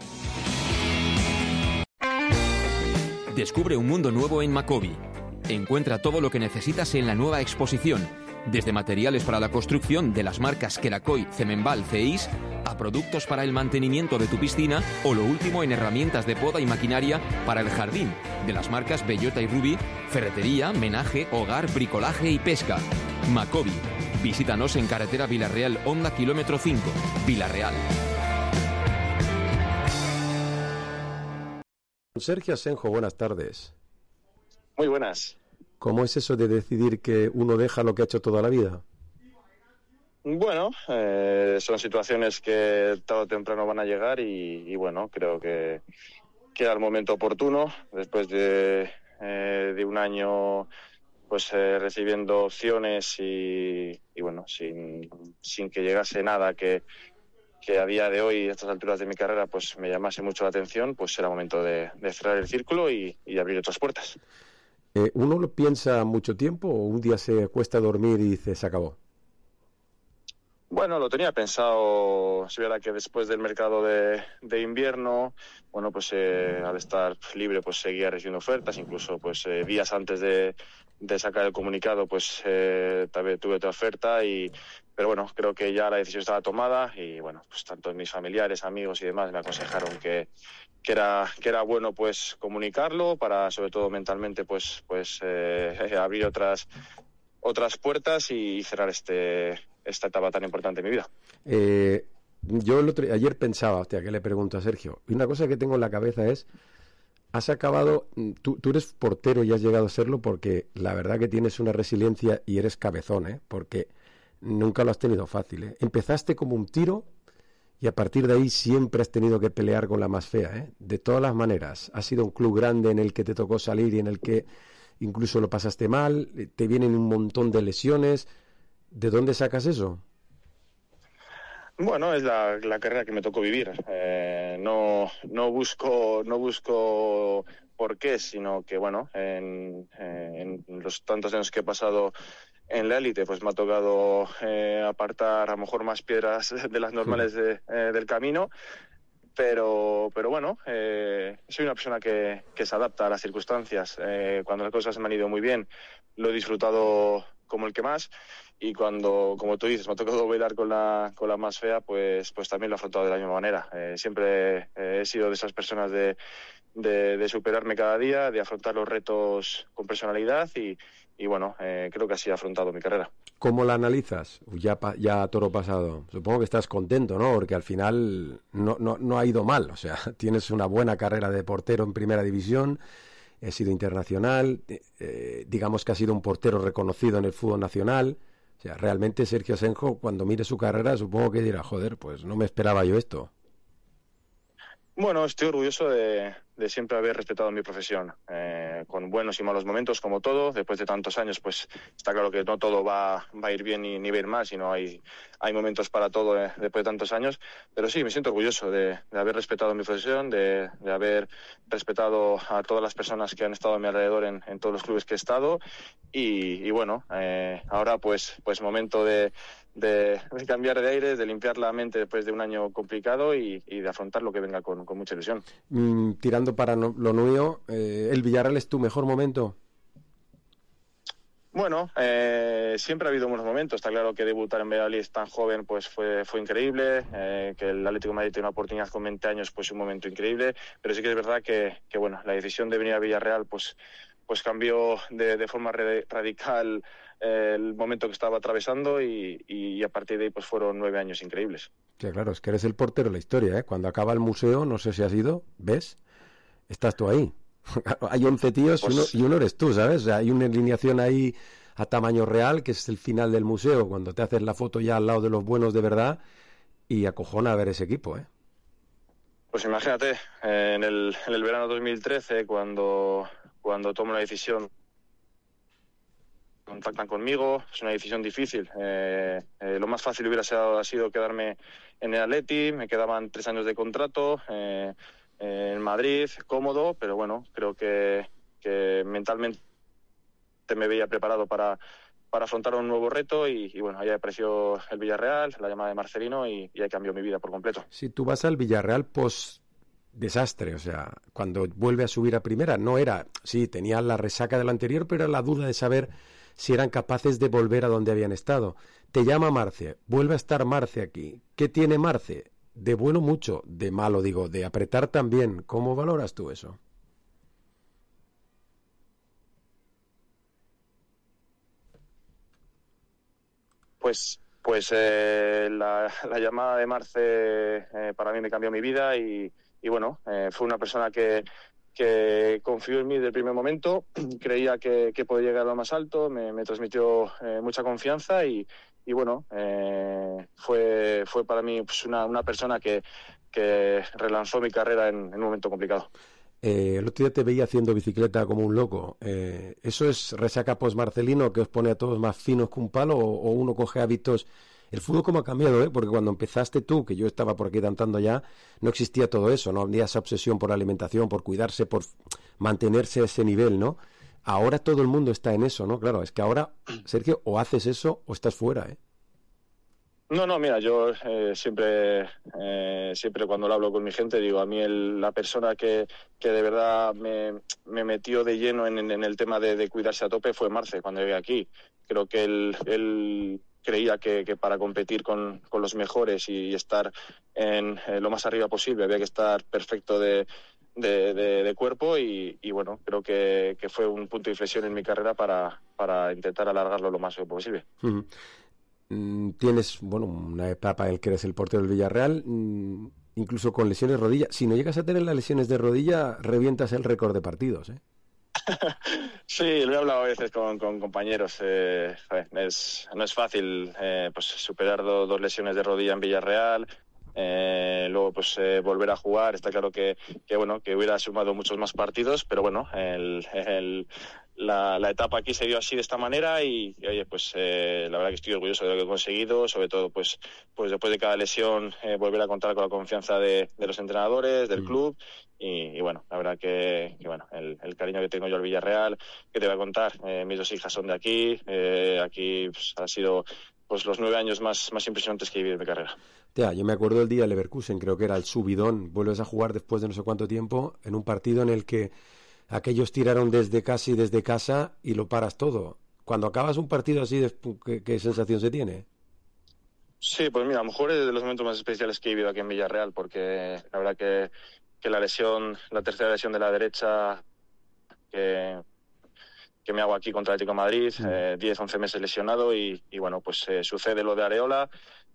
Descubre un mundo nuevo en Macobi. Encuentra todo lo que necesitas en la nueva exposición. Desde materiales para la construcción de las marcas Quelacoy, Cemenbal, CEIS, a productos para el mantenimiento de tu piscina o lo último en herramientas de poda y maquinaria para el jardín, de las marcas Bellota y Ruby, ferretería, menaje, hogar, bricolaje y pesca. Macobi. Visítanos en carretera Vila-real, Honda, kilómetro 5, Vila-real. Sergio Asenjo, buenas tardes. Muy buenas. ¿Cómo es eso de decidir que uno deja lo que ha hecho toda la vida? Bueno, son situaciones que tarde o temprano van a llegar y bueno, creo que era el momento oportuno, después de un año pues recibiendo opciones y bueno, sin que llegase nada que a día de hoy, a estas alturas de mi carrera, pues me llamase mucho la atención, pues era momento de cerrar el círculo y abrir otras puertas. ¿Uno lo piensa mucho tiempo o un día se acuesta a dormir y dice, se acabó? Bueno, lo tenía pensado, si viera que después del mercado de invierno, bueno, pues al estar libre, pues seguía recibiendo ofertas, incluso pues días antes de sacar el comunicado, pues también tuve otra oferta pero bueno, creo que ya la decisión estaba tomada y bueno, pues tanto mis familiares, amigos y demás me aconsejaron que era bueno pues comunicarlo para, sobre todo mentalmente, pues abrir otras puertas y cerrar esta etapa tan importante de mi vida. Yo ayer pensaba, hostia, ¿qué le pregunto a Sergio? Y una cosa que tengo en la cabeza es, has acabado, tú eres portero y has llegado a serlo porque la verdad que tienes una resiliencia y eres cabezón, porque nunca lo has tenido fácil, Empezaste como un tiro y a partir de ahí siempre has tenido que pelear con la más fea, De todas las maneras, has sido un club grande en el que te tocó salir y en el que incluso lo pasaste mal, te vienen un montón de lesiones. ¿De dónde sacas eso? Bueno, es la carrera que me tocó vivir. No busco por qué, sino que bueno, en los tantos años que he pasado en la élite, pues me ha tocado apartar a lo mejor más piedras de las normales del camino. Pero bueno, soy una persona que se adapta a las circunstancias. Cuando las cosas me han ido muy bien, lo he disfrutado como el que más, y cuando, como tú dices, me ha tocado bailar con la más fea, pues también lo he afrontado de la misma manera. Siempre he sido de esas personas de superarme cada día, de afrontar los retos con personalidad y bueno, creo que así he afrontado mi carrera. ¿Cómo la analizas? Ya toro pasado. Supongo que estás contento, ¿no? Porque al final no ha ido mal. O sea, tienes una buena carrera de portero en primera división, he sido internacional, digamos que ha sido un portero reconocido en el fútbol nacional. O sea, realmente Sergio Asenjo, cuando mire su carrera, supongo que dirá, joder, pues no me esperaba yo esto. Bueno, estoy orgulloso de siempre haber respetado mi profesión, con buenos y malos momentos, como todo. Después de tantos años, pues está claro que no todo va a ir bien ni va a ir mal, sino hay momentos para todo después de tantos años. Pero sí, me siento orgulloso de haber respetado mi profesión, de haber respetado a todas las personas que han estado a mi alrededor en todos los clubes que he estado. Y bueno, ahora pues momento de cambiar de aires, de limpiar la mente después de un año complicado y de afrontar lo que venga con mucha ilusión. Tirando para lo nuevo, ¿el Villarreal es tu mejor momento? Bueno, siempre ha habido buenos momentos. Está claro que debutar en Valladolid tan joven pues fue increíble, que el Atlético de Madrid tiene una oportunidad con 20 años, pues un momento increíble, pero sí que es verdad que bueno, la decisión de venir a Villarreal pues cambió de forma radical el momento que estaba atravesando y a partir de ahí pues fueron 9 años increíbles. Sí, claro, es que eres el portero de la historia, Cuando acaba el museo, no sé si has ido, ¿ves? Estás tú ahí. Hay 11 tíos y uno eres tú, ¿sabes? O sea, hay una alineación ahí a tamaño real, que es el final del museo, cuando te haces la foto ya al lado de los buenos de verdad, y acojona a ver ese equipo, Pues imagínate, en el verano 2013, cuando tomo la decisión, contactan conmigo, es una decisión difícil. Lo más fácil hubiera sido quedarme en el Atleti, me quedaban 3 años de contrato, en Madrid, cómodo, pero bueno, creo que mentalmente me veía preparado para afrontar un nuevo reto y bueno, ahí apareció el Villarreal, la llamada de Marcelino y ahí cambió mi vida por completo. Si tú vas al Villarreal desastre, o sea, cuando vuelve a subir a primera, no era, sí, tenía la resaca del anterior, pero era la duda de saber si eran capaces de volver a donde habían estado. Te llama Marce, vuelve a estar Marce aquí. ¿Qué tiene Marce? De bueno mucho, de malo digo, de apretar también. ¿Cómo valoras tú eso? Pues la llamada de Marce para mí me cambió mi vida y bueno, fue una persona que confió en mí desde el primer momento, creía que podía llegar a lo más alto, me transmitió mucha confianza y bueno, fue para mí pues una persona que relanzó mi carrera en un momento complicado. El otro día te veía haciendo bicicleta como un loco. ¿Eso es resaca post-Marcelino que os pone a todos más finos que un palo o uno coge hábitos? El fútbol cómo ha cambiado, porque cuando empezaste tú, que yo estaba por aquí cantando ya, no existía todo eso, no había esa obsesión por la alimentación, por cuidarse, por mantenerse a ese nivel, ¿no? Ahora todo el mundo está en eso, ¿no? Claro, es que ahora, Sergio, o haces eso o estás fuera, ¿eh? No, mira, yo siempre cuando lo hablo con mi gente digo, a mí la persona que de verdad me metió de lleno en el tema de cuidarse a tope fue Marce, cuando llegué aquí. Creo que él creía que para competir con los mejores y estar en lo más arriba posible había que estar perfecto de cuerpo y bueno, creo que fue un punto de inflexión en mi carrera para intentar alargarlo lo más posible. Uh-huh. Tienes, bueno, una etapa en la que eres el portero del Villarreal, incluso con lesiones de rodilla. Si no llegas a tener las lesiones de rodilla, revientas el récord de partidos, ¿eh? Sí, lo he hablado a veces con compañeros. No es fácil pues superar dos lesiones de rodilla en Villarreal. Luego pues volver a jugar. Está claro que bueno, que hubiera sumado muchos más partidos, pero bueno, la etapa aquí se dio así de esta manera y oye, pues la verdad que estoy orgulloso de lo que he conseguido, sobre todo pues después de cada lesión volver a contar con la confianza de los entrenadores, del club y bueno, la verdad que bueno, el cariño que tengo yo al Villarreal, que te voy a contar, mis dos hijas son de aquí, aquí pues, ha sido pues los 9 años más impresionantes que he vivido en mi carrera. Tía, yo me acuerdo el día de Leverkusen, creo que era el subidón, vuelves a jugar después de no sé cuánto tiempo en un partido en el que aquellos tiraron desde casa y lo paras todo. Cuando acabas un partido así, ¿qué sensación se tiene? Sí, pues mira, a lo mejor es de los momentos más especiales que he vivido aquí en Villarreal, porque la verdad que la tercera lesión de la derecha que me hago aquí contra el Atlético de Madrid, 10-11 meses lesionado y bueno, pues sucede lo de Areola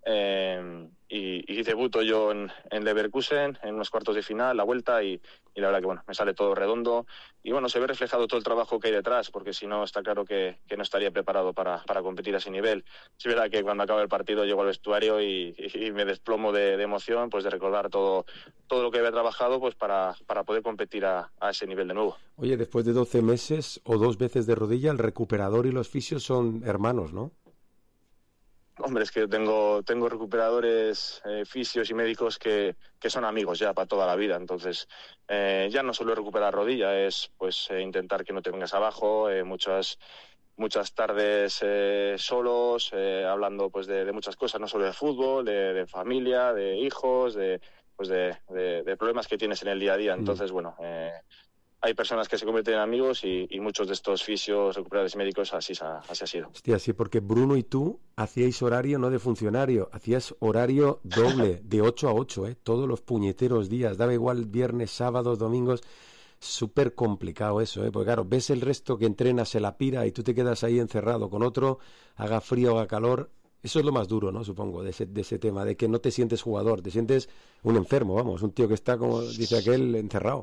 y debuto yo en Leverkusen en unos cuartos de final, la vuelta y la verdad que bueno, me sale todo redondo y bueno, se ve reflejado todo el trabajo que hay detrás, porque si no está claro que no estaría preparado para competir a ese nivel. Es verdad que cuando acaba el partido llego al vestuario y me desplomo de emoción, pues de recordar todo lo que había trabajado pues para poder competir a ese nivel de nuevo. Oye, después de 12 meses o 2 veces de rodilla, el recuperador y los fisios son hermanos, ¿no? Hombre, es que tengo recuperadores, fisios y médicos que son amigos ya para toda la vida. Entonces, ya no solo recuperar rodilla, es pues intentar que no te vengas abajo, muchas tardes solos, hablando pues de muchas cosas, no solo de fútbol, de familia, de hijos, de problemas que tienes en el día a día. Entonces, bueno, hay personas que se convierten en amigos y muchos de estos fisios, recuperadores médicos, así ha sido. Hostia, sí, porque Bruno y tú hacíais horario no de funcionario, hacías horario doble, de 8 a 8, todos los puñeteros días, daba igual viernes, sábados, domingos, súper complicado eso, porque claro, ves el resto que entrena, se la pira y tú te quedas ahí encerrado con otro, haga frío, haga calor. Eso es lo más duro, ¿no? Supongo, de ese tema, de que no te sientes jugador, te sientes un enfermo, vamos, un tío que está, como dice aquel, encerrado.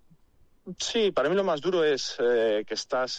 Sí, para mí lo más duro es que estás,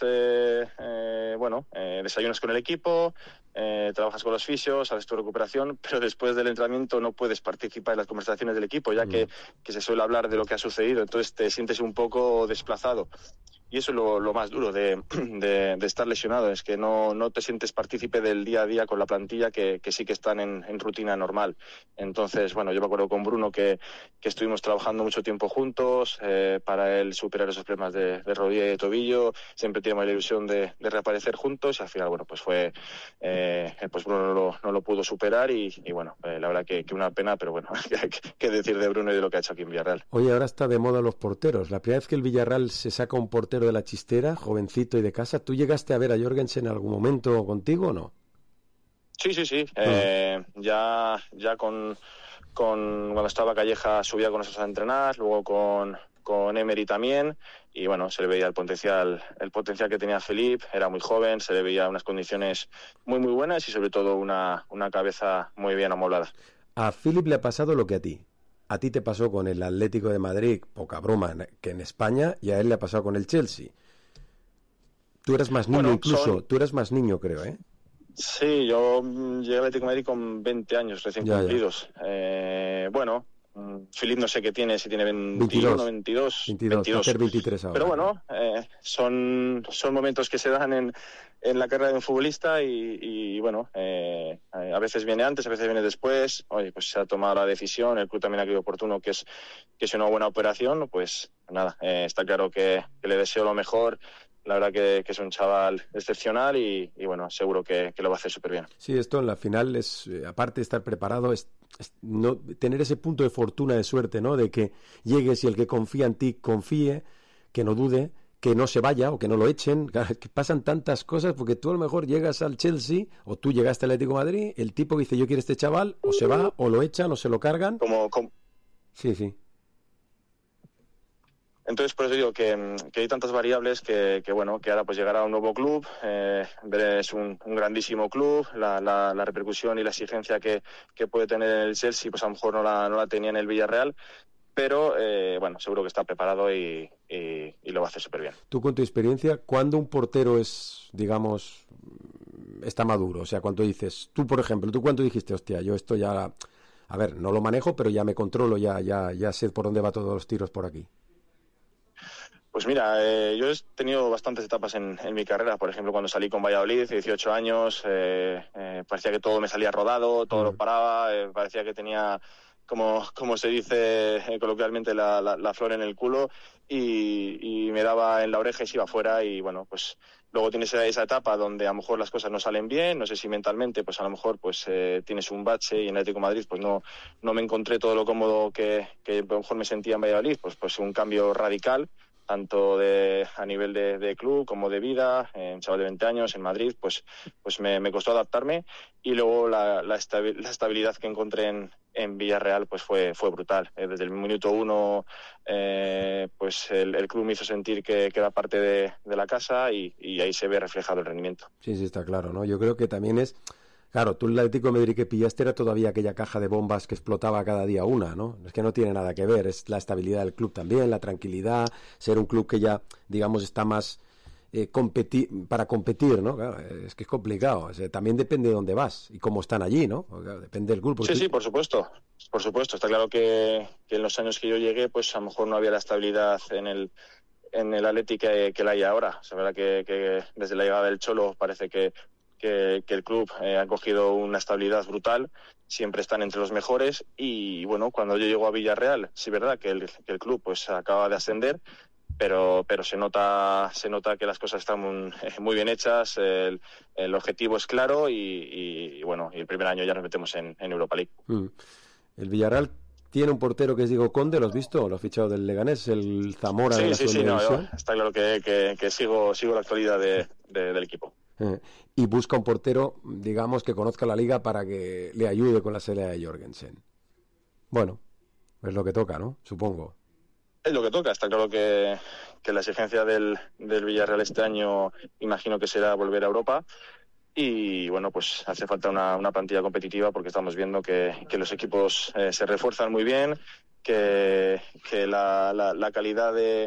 desayunas con el equipo, trabajas con los fisios, haces tu recuperación, pero después del entrenamiento no puedes participar en las conversaciones del equipo, ya que se suele hablar de lo que ha sucedido, entonces te sientes un poco desplazado. Y eso es lo más duro de estar lesionado, es que no te sientes partícipe del día a día con la plantilla que sí que están en rutina normal. Entonces, bueno, yo me acuerdo con Bruno que estuvimos trabajando mucho tiempo juntos para él superar esos problemas de rodilla y de tobillo. Siempre teníamos la ilusión de reaparecer juntos y al final, bueno, pues pues Bruno no lo pudo superar y bueno, la verdad que una pena, pero bueno, qué decir de Bruno y de lo que ha hecho aquí en Villarreal. Oye, ahora está de moda los porteros. La primera vez que el Villarreal se saca un portero de la chistera, jovencito y de casa, ¿tú llegaste a ver a Jorgensen en algún momento contigo o no? Sí. Ya cuando estaba Calleja subía con nosotros a entrenar, luego con Emery también, y bueno, se le veía el potencial que tenía Felipe, era muy joven, se le veía unas condiciones muy muy buenas y sobre todo una cabeza muy bien amoblada. A Philip le ha pasado lo que a ti. a ti te pasó con el Atlético de Madrid, poca broma, que en España, y a él le ha pasado con el Chelsea. Tú eras más niño tú eras más niño, creo, ¿eh? Sí, yo llegué al Atlético de Madrid con 20 años recién cumplidos. Bueno, Philippe no sé qué tiene, si tiene 21, 22. 23 ahora. Pero bueno, son momentos que se dan en la carrera de un futbolista y bueno, a veces viene antes, a veces viene después. Oye, pues se ha tomado la decisión, el club también ha creído oportuno que es una buena operación. Pues nada, está claro que le deseo lo mejor. La verdad que es un chaval excepcional y bueno, seguro que lo va a hacer súper bien. Sí, esto en la final es, aparte de estar preparado, es no tener ese punto de fortuna, de suerte, ¿no? De que llegues y el que confía en ti confíe, que no dude, que no se vaya o que no lo echen. Que pasan tantas cosas porque tú a lo mejor llegas al Chelsea o tú llegaste al Atlético de Madrid, el tipo que dice yo quiero este chaval, o se va o lo echan o se lo cargan. Sí. Entonces, por eso digo que hay tantas variables que bueno, que ahora pues llegará a un nuevo club, es un grandísimo club, la repercusión y la exigencia que puede tener en el Chelsea, pues a lo mejor no la tenía en el Villarreal, pero bueno, seguro que está preparado y lo va a hacer súper bien. Tú, con tu experiencia, ¿cuándo un portero es, digamos, está maduro? O sea, cuando dices, tú por ejemplo, ¿tú cuánto dijiste, hostia, yo esto ya, a ver, no lo manejo, pero ya me controlo, ya sé por dónde va todos los tiros por aquí? Pues mira, yo he tenido bastantes etapas en mi carrera. Por ejemplo, cuando salí con Valladolid, 18 años, parecía que todo me salía rodado, todo lo paraba, parecía que tenía, como se dice coloquialmente, la flor en el culo y me daba en la oreja y se iba fuera. Y bueno, pues luego tienes esa etapa donde a lo mejor las cosas no salen bien, no sé si mentalmente, pues a lo mejor pues tienes un bache y en Atlético de Madrid pues no me encontré todo lo cómodo que a lo mejor me sentía en Valladolid, pues un cambio radical, tanto a nivel de club como de vida. Un chaval de 20 años en Madrid, pues me costó adaptarme, y luego la estabilidad que encontré en Villarreal pues fue brutal. Desde el minuto 1 pues el club me hizo sentir que era parte de la casa y ahí se ve reflejado el rendimiento. Sí, está claro, ¿no? Yo creo que también es... Claro, tú el Atlético de Madrid que pillaste era todavía aquella caja de bombas que explotaba cada día una, ¿no? Es que no tiene nada que ver, es la estabilidad del club también, la tranquilidad, ser un club que ya, digamos, está más para competir, ¿no? Claro, es que es complicado, o sea, también depende de dónde vas y cómo están allí, ¿no? Claro, depende del club. Sí, por supuesto, está claro que en los años que yo llegué, pues a lo mejor no había la estabilidad en el Atlético que la hay ahora. O sea, verdad que desde la llegada del Cholo parece que el club ha cogido una estabilidad brutal, siempre están entre los mejores, y bueno, cuando yo llego a Villarreal, sí es verdad que el club pues acaba de ascender, pero se nota que las cosas están muy bien hechas, el objetivo es claro y bueno, y el primer año ya nos metemos en Europa League. El Villarreal tiene un portero que es Diego Conde, ¿lo has visto? Lo ha fichado del Leganés, el Zamora de la segunda división. Está claro que sigo la actualidad del equipo. Y busca un portero, digamos, que conozca la liga para que le ayude con la salida de Jorgensen. Bueno, es lo que toca, ¿no? Supongo. Es lo que toca. Está claro que la exigencia del Villarreal este año, imagino que será volver a Europa. Y bueno, pues hace falta una plantilla competitiva, porque estamos viendo que los equipos se refuerzan muy bien, que la calidad de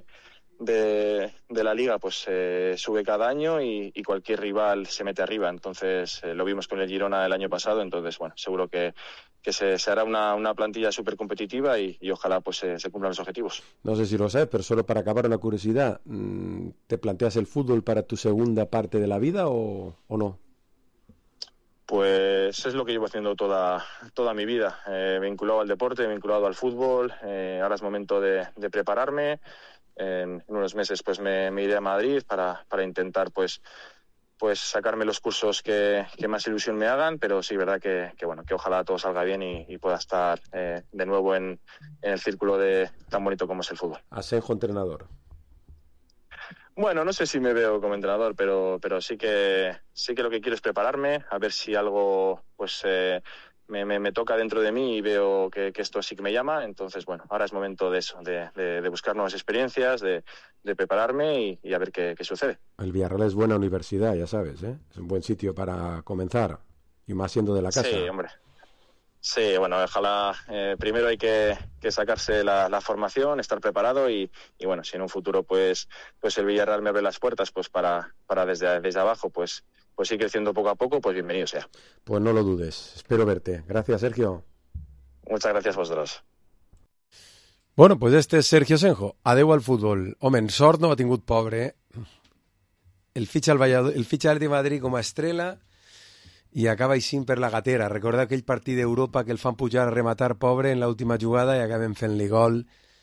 la liga pues sube cada año y cualquier rival se mete arriba. Entonces lo vimos con el Girona el año pasado. Entonces bueno, seguro que se hará una plantilla súper competitiva y ojalá pues se cumplan los objetivos. No sé si lo sabes, pero solo para acabar una curiosidad, ¿te planteas el fútbol para tu segunda parte de la vida o no? Pues es lo que llevo haciendo toda mi vida, vinculado al deporte, vinculado al fútbol. Ahora es momento de prepararme. En unos meses pues me iré a Madrid para intentar pues sacarme los cursos que más ilusión me hagan, pero sí, verdad que bueno, que ojalá todo salga bien y pueda estar de nuevo en el círculo tan bonito como es el fútbol. Asenjo entrenador. Bueno, no sé si me veo como entrenador, pero sí que lo que quiero es prepararme, a ver si algo pues me toca dentro de mí y veo que esto sí que me llama. Entonces, bueno, ahora es momento de eso, de buscar nuevas experiencias, de prepararme y a ver qué sucede. El Villarreal es buena universidad, ya sabes, ¿eh? Es un buen sitio para comenzar, y más siendo de la casa. Sí, hombre. Sí, bueno, ojalá. Primero hay que sacarse la formación, estar preparado y bueno, si en un futuro pues el Villarreal me abre las puertas pues para desde abajo pues ir creciendo poco a poco, pues bienvenido sea. Pues no lo dudes, espero verte. Gracias, Sergio. Muchas gracias a vosotros. Bueno, pues este és Sergio Senjo. Adeu al futbol. Home, en sort no ha tingut, pobre. El fitxa l'Atlètic de Madrid com a estrela i acaba així per la gatera. Recorda aquell partit d'Europa que el fan pujar a rematar, pobre, en l'última jugada i acaben fent-li gol.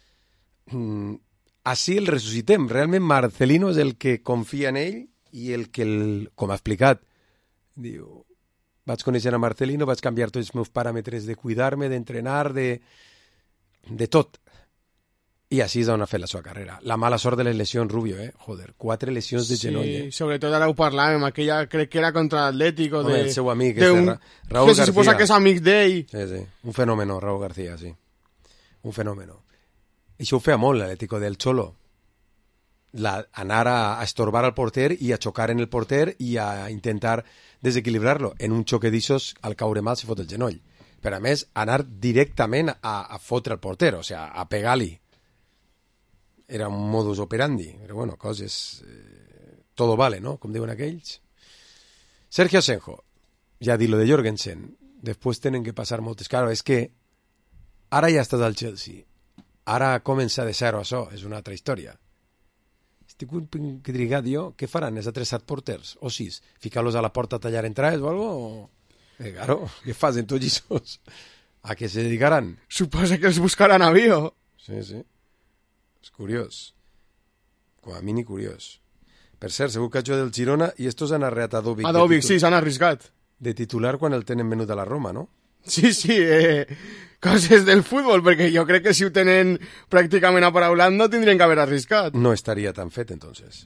Així el ressuscitem. Realment Marcelino és el que confia en ell i el que, com ha explicat, diu, vaig conèixer a Marcelino, vaig canviar tots els meus paràmetres de cuidar-me, d'entrenar, de tot. I així és on ha fet la seva carrera. La mala sort de les lesions, Rubio, Joder, 4 lesions de genoll, Sí, sobretot ara ho parlàvem, aquella crec que era contra l'Atlético. Home, el seu amic, Raúl García. Se suposa que és amic d'ell. Sí. Un fenómeno, Raúl García, sí. Un fenómeno. I això ho feia molt, l'Atlético del Cholo. Anar a estorbar al porter i a xocar en el porter i a intentar desequilibrar-lo. En un xoc d'ixos, al caure mal, se fot el genoll. Però, a més, anar directament a fotre el porter, o sigui, a pegar-li. Era un modus operandi, però bueno, coses... todo vale, no? Com diuen aquells. Sergio Senjo, ja dit lo de Jorgensen, després tenen que passar moltes... Claro, és que ara ja estàs al Chelsea, ara comença de zero això, és una altra història. Estic intrigat jo, què faran els altres 7 porters? O 6? Ficar-los a la porta a tallar entrades o algo? Claro, què fas en tots aquests? A què se dedicaran? Suposa que els buscaran avió. Sí. És curiós. Com a mínim curiós. Per cert, segur que ha jugat del Girona i estos han arreat a Dòvic. A Dòvic, sí, s'han arriscat. De titular quan el tenen venut a la Roma, no? Sí, coses del futbol, perquè jo crec que si ho tenen pràcticament aparaulant no tindrien que haver arriscat. No estaria tan fet, entonces.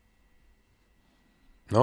No?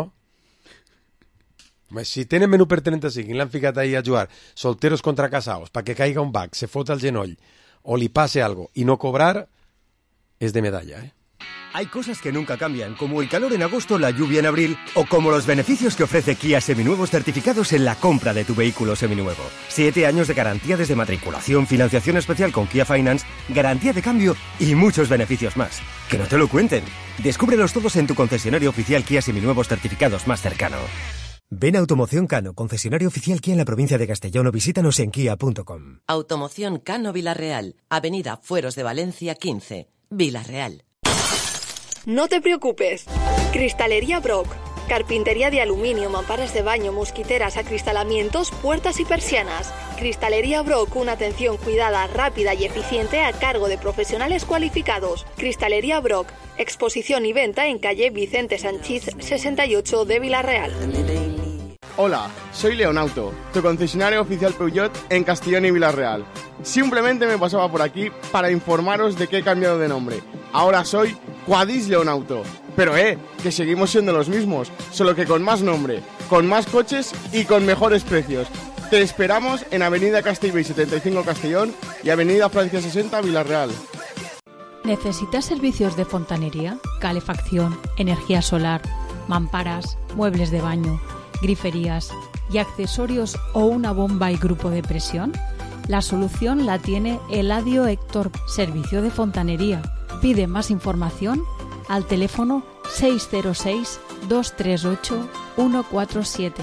Si tenen menú per 35 i l'han ficat ahí a jugar solteros contra casados perquè caiga un back, se fota el genoll o li passe algo i no cobrar, es de medalla, Hay cosas que nunca cambian, como el calor en agosto, la lluvia en abril, o como los beneficios que ofrece Kia Seminuevos certificados en la compra de tu vehículo seminuevo. 7 años de garantía desde matriculación, financiación especial con Kia Finance, garantía de cambio y muchos beneficios más. Que no te lo cuenten. Descúbrelos todos en tu concesionario oficial Kia Seminuevos certificados más cercano. Ven a Automoción Cano, concesionario oficial Kia en la provincia de Castellón, o visítanos en kia.com. Automoción Cano Vilarreal, Avenida Fueros de Valencia 15, Vilarreal. No te preocupes. Cristalería Brock. Carpintería de aluminio, mamparas de baño, mosquiteras, acristalamientos, puertas y persianas. Cristalería Brock, una atención cuidada, rápida y eficiente a cargo de profesionales cualificados. Cristalería Brock, exposición y venta en calle Vicente Sanchís 68 de Vilarreal. Hola, soy Leonauto, tu concesionario oficial Peugeot en Castellón y Vilarreal. Simplemente me pasaba por aquí para informaros de que he cambiado de nombre. Ahora soy Quadis Leonauto. Pero que seguimos siendo los mismos, solo que con más nombre, con más coches y con mejores precios. Te esperamos en Avenida Castellbell 75 Castellón y Avenida Francia 60 Vilarreal. ¿Necesitas servicios de fontanería, calefacción, energía solar, mamparas, muebles de baño, griferías y accesorios o una bomba y grupo de presión? La solución la tiene Eladio Héctor, servicio de fontanería. Pide más información al teléfono 606 238 147.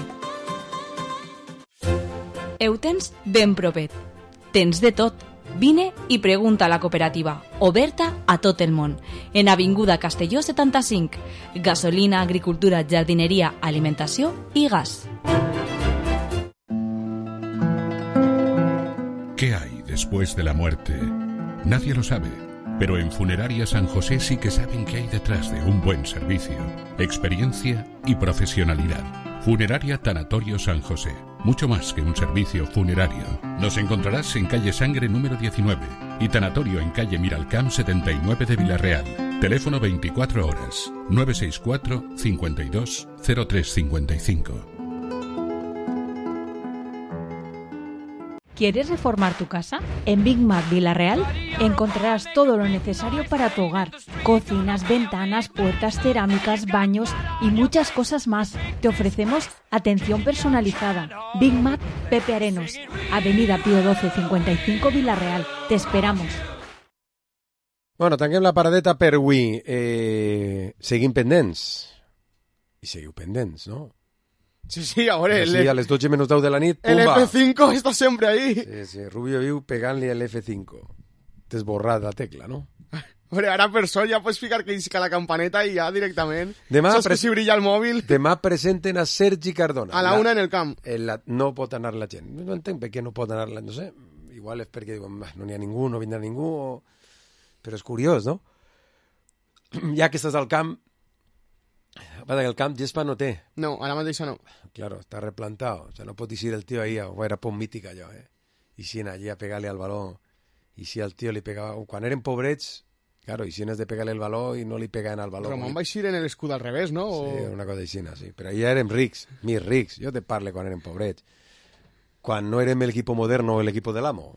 Eutens ben propet. Tens de tot. Vine i pregunta a la cooperativa, oberta a tot el món. En Avinguda Castelló 75. Gasolina, agricultura, jardineria, alimentació i gas. ¿Qué hay después de la muerte? Nadie lo sabe, pero en Funeraria San José sí que saben qué hay detrás de un buen servicio, experiencia y profesionalidad. Funeraria Tanatorio San José, mucho más que un servicio funerario. Nos encontrarás en calle Sangre número 19 y Tanatorio en calle Miralcamp 79 de Vilarreal. Teléfono 24 horas, 964 52 0355. ¿Quieres reformar tu casa? En Big Mac Villarreal encontrarás todo lo necesario para tu hogar. Cocinas, ventanas, puertas, cerámicas, baños y muchas cosas más. Te ofrecemos atención personalizada. Big Mac Pepe Arenos, Avenida Pío 12 55 Villarreal. Te esperamos. Bueno, tanquem la paradeta per avui. Seguim pendents. I seguiu pendents, no? Sí, ahora a les 12 minuts 10 de la nit, el pumba! F5 está siempre ahí. Sí, Rubio viu pegant-li a l'F5. T'has borrat la tecla, no? Hombre, ara per sort ja pots ficar que isca la campaneta i ja directament. Demà Saps que si brilla el mòbil... Demà presenten a Sergi Cardona. A la 1 en el camp. No pot anar la gent. No entenc per què no pot anar la... No sé, igual és perquè diuen, no n'hi ha ningú, no vindrà ningú, però és curiós, no? Ja que estàs al camp, el camp gespa no té. No, ara mateix no. Claro, está replantado. O sea, no pot ir el tío ahí, era pon mítica allò, I si allí a pegar-li al baló, i si al tío li pegava... Quan eren pobrets, claro, i si és de pegar-li el baló i no li pegaven al baló. Román va eixir en l'escut al revés, no? Sí, una cosa així, sí. Però ja érem rics, més rics. Jo te parle quan érem pobrets. Quan no érem l'equip moderno o l'equip de l'amo.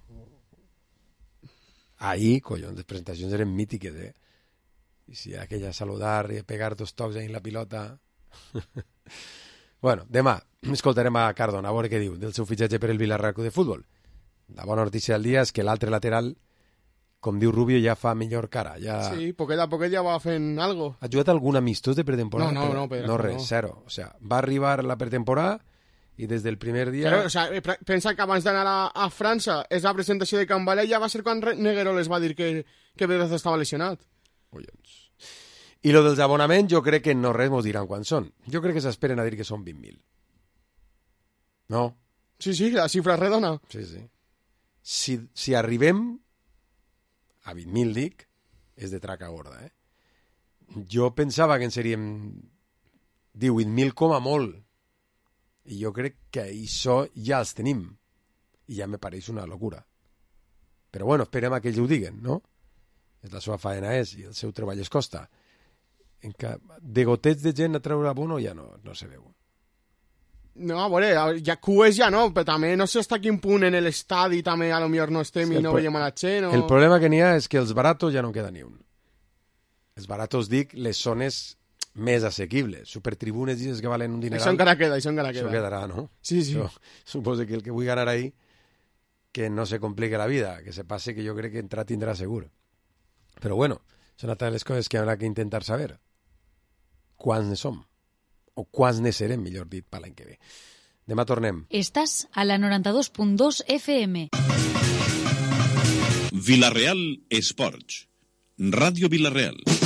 Ahí, collons, les presentacions eren mítiques, I si aquella saludar i pegar 2 tocs en la pilota... Bueno, demà escoltarem a Cardona, a veure què diu del seu fitxatge per el Villarreal Club de Futbol. La bona notícia del dia és que l'altre lateral, com diu Rubio, ja fa millor cara. Sí, poquet a poquet ja va fent algo. Ha jugat algun amistós de pretemporada? No, res, zero. O sea, va arribar la pretemporada i des del primer dia... Claro, o sea, pensa que abans d'anar a França és la presentació de Can Valé, ja va ser quan Neguero les va dir que Bedraz estava lesionat. Collons. I lo dels abonaments, jo crec que no res mos diran quan són. Jo crec que s'esperen a dir que són 20.000. No? Sí, la xifra redona. Sí. Si arribem a 20.000, dic, és de traca gorda, Jo pensava que en seríem 18.000 com a molt. I jo crec que això ja els tenim. I ja me pareix una locura. Però bueno, esperem a que ells ho diguen, no? És la seva faena i el seu treball es costa. En que de gotets de gent a treure abono ja no se veu. No, a veure, ja cues ja no, però també no sé hasta quin punt en l'estadi també a lo millor no estem i no veiem a la gent. El problema que n'hi ha és que els baratos ja no queda ni un. Els baratos, dic, les zones més assequibles. Supertribunes dices que valen un dineral. Això encara queda. Això quedarà, no? Sí. Suposo que el que vull ganar ahí que no se complique la vida, que se passe que jo crec que entrar tindrà segur. Però bueno, són altres les coses que haurà que intentar saber. Quants ne som? O quants ne serem, millor dit, per l'any que ve. Demà tornem. Estàs a la 92.2 FM. Villarreal Esports. Ràdio Villarreal.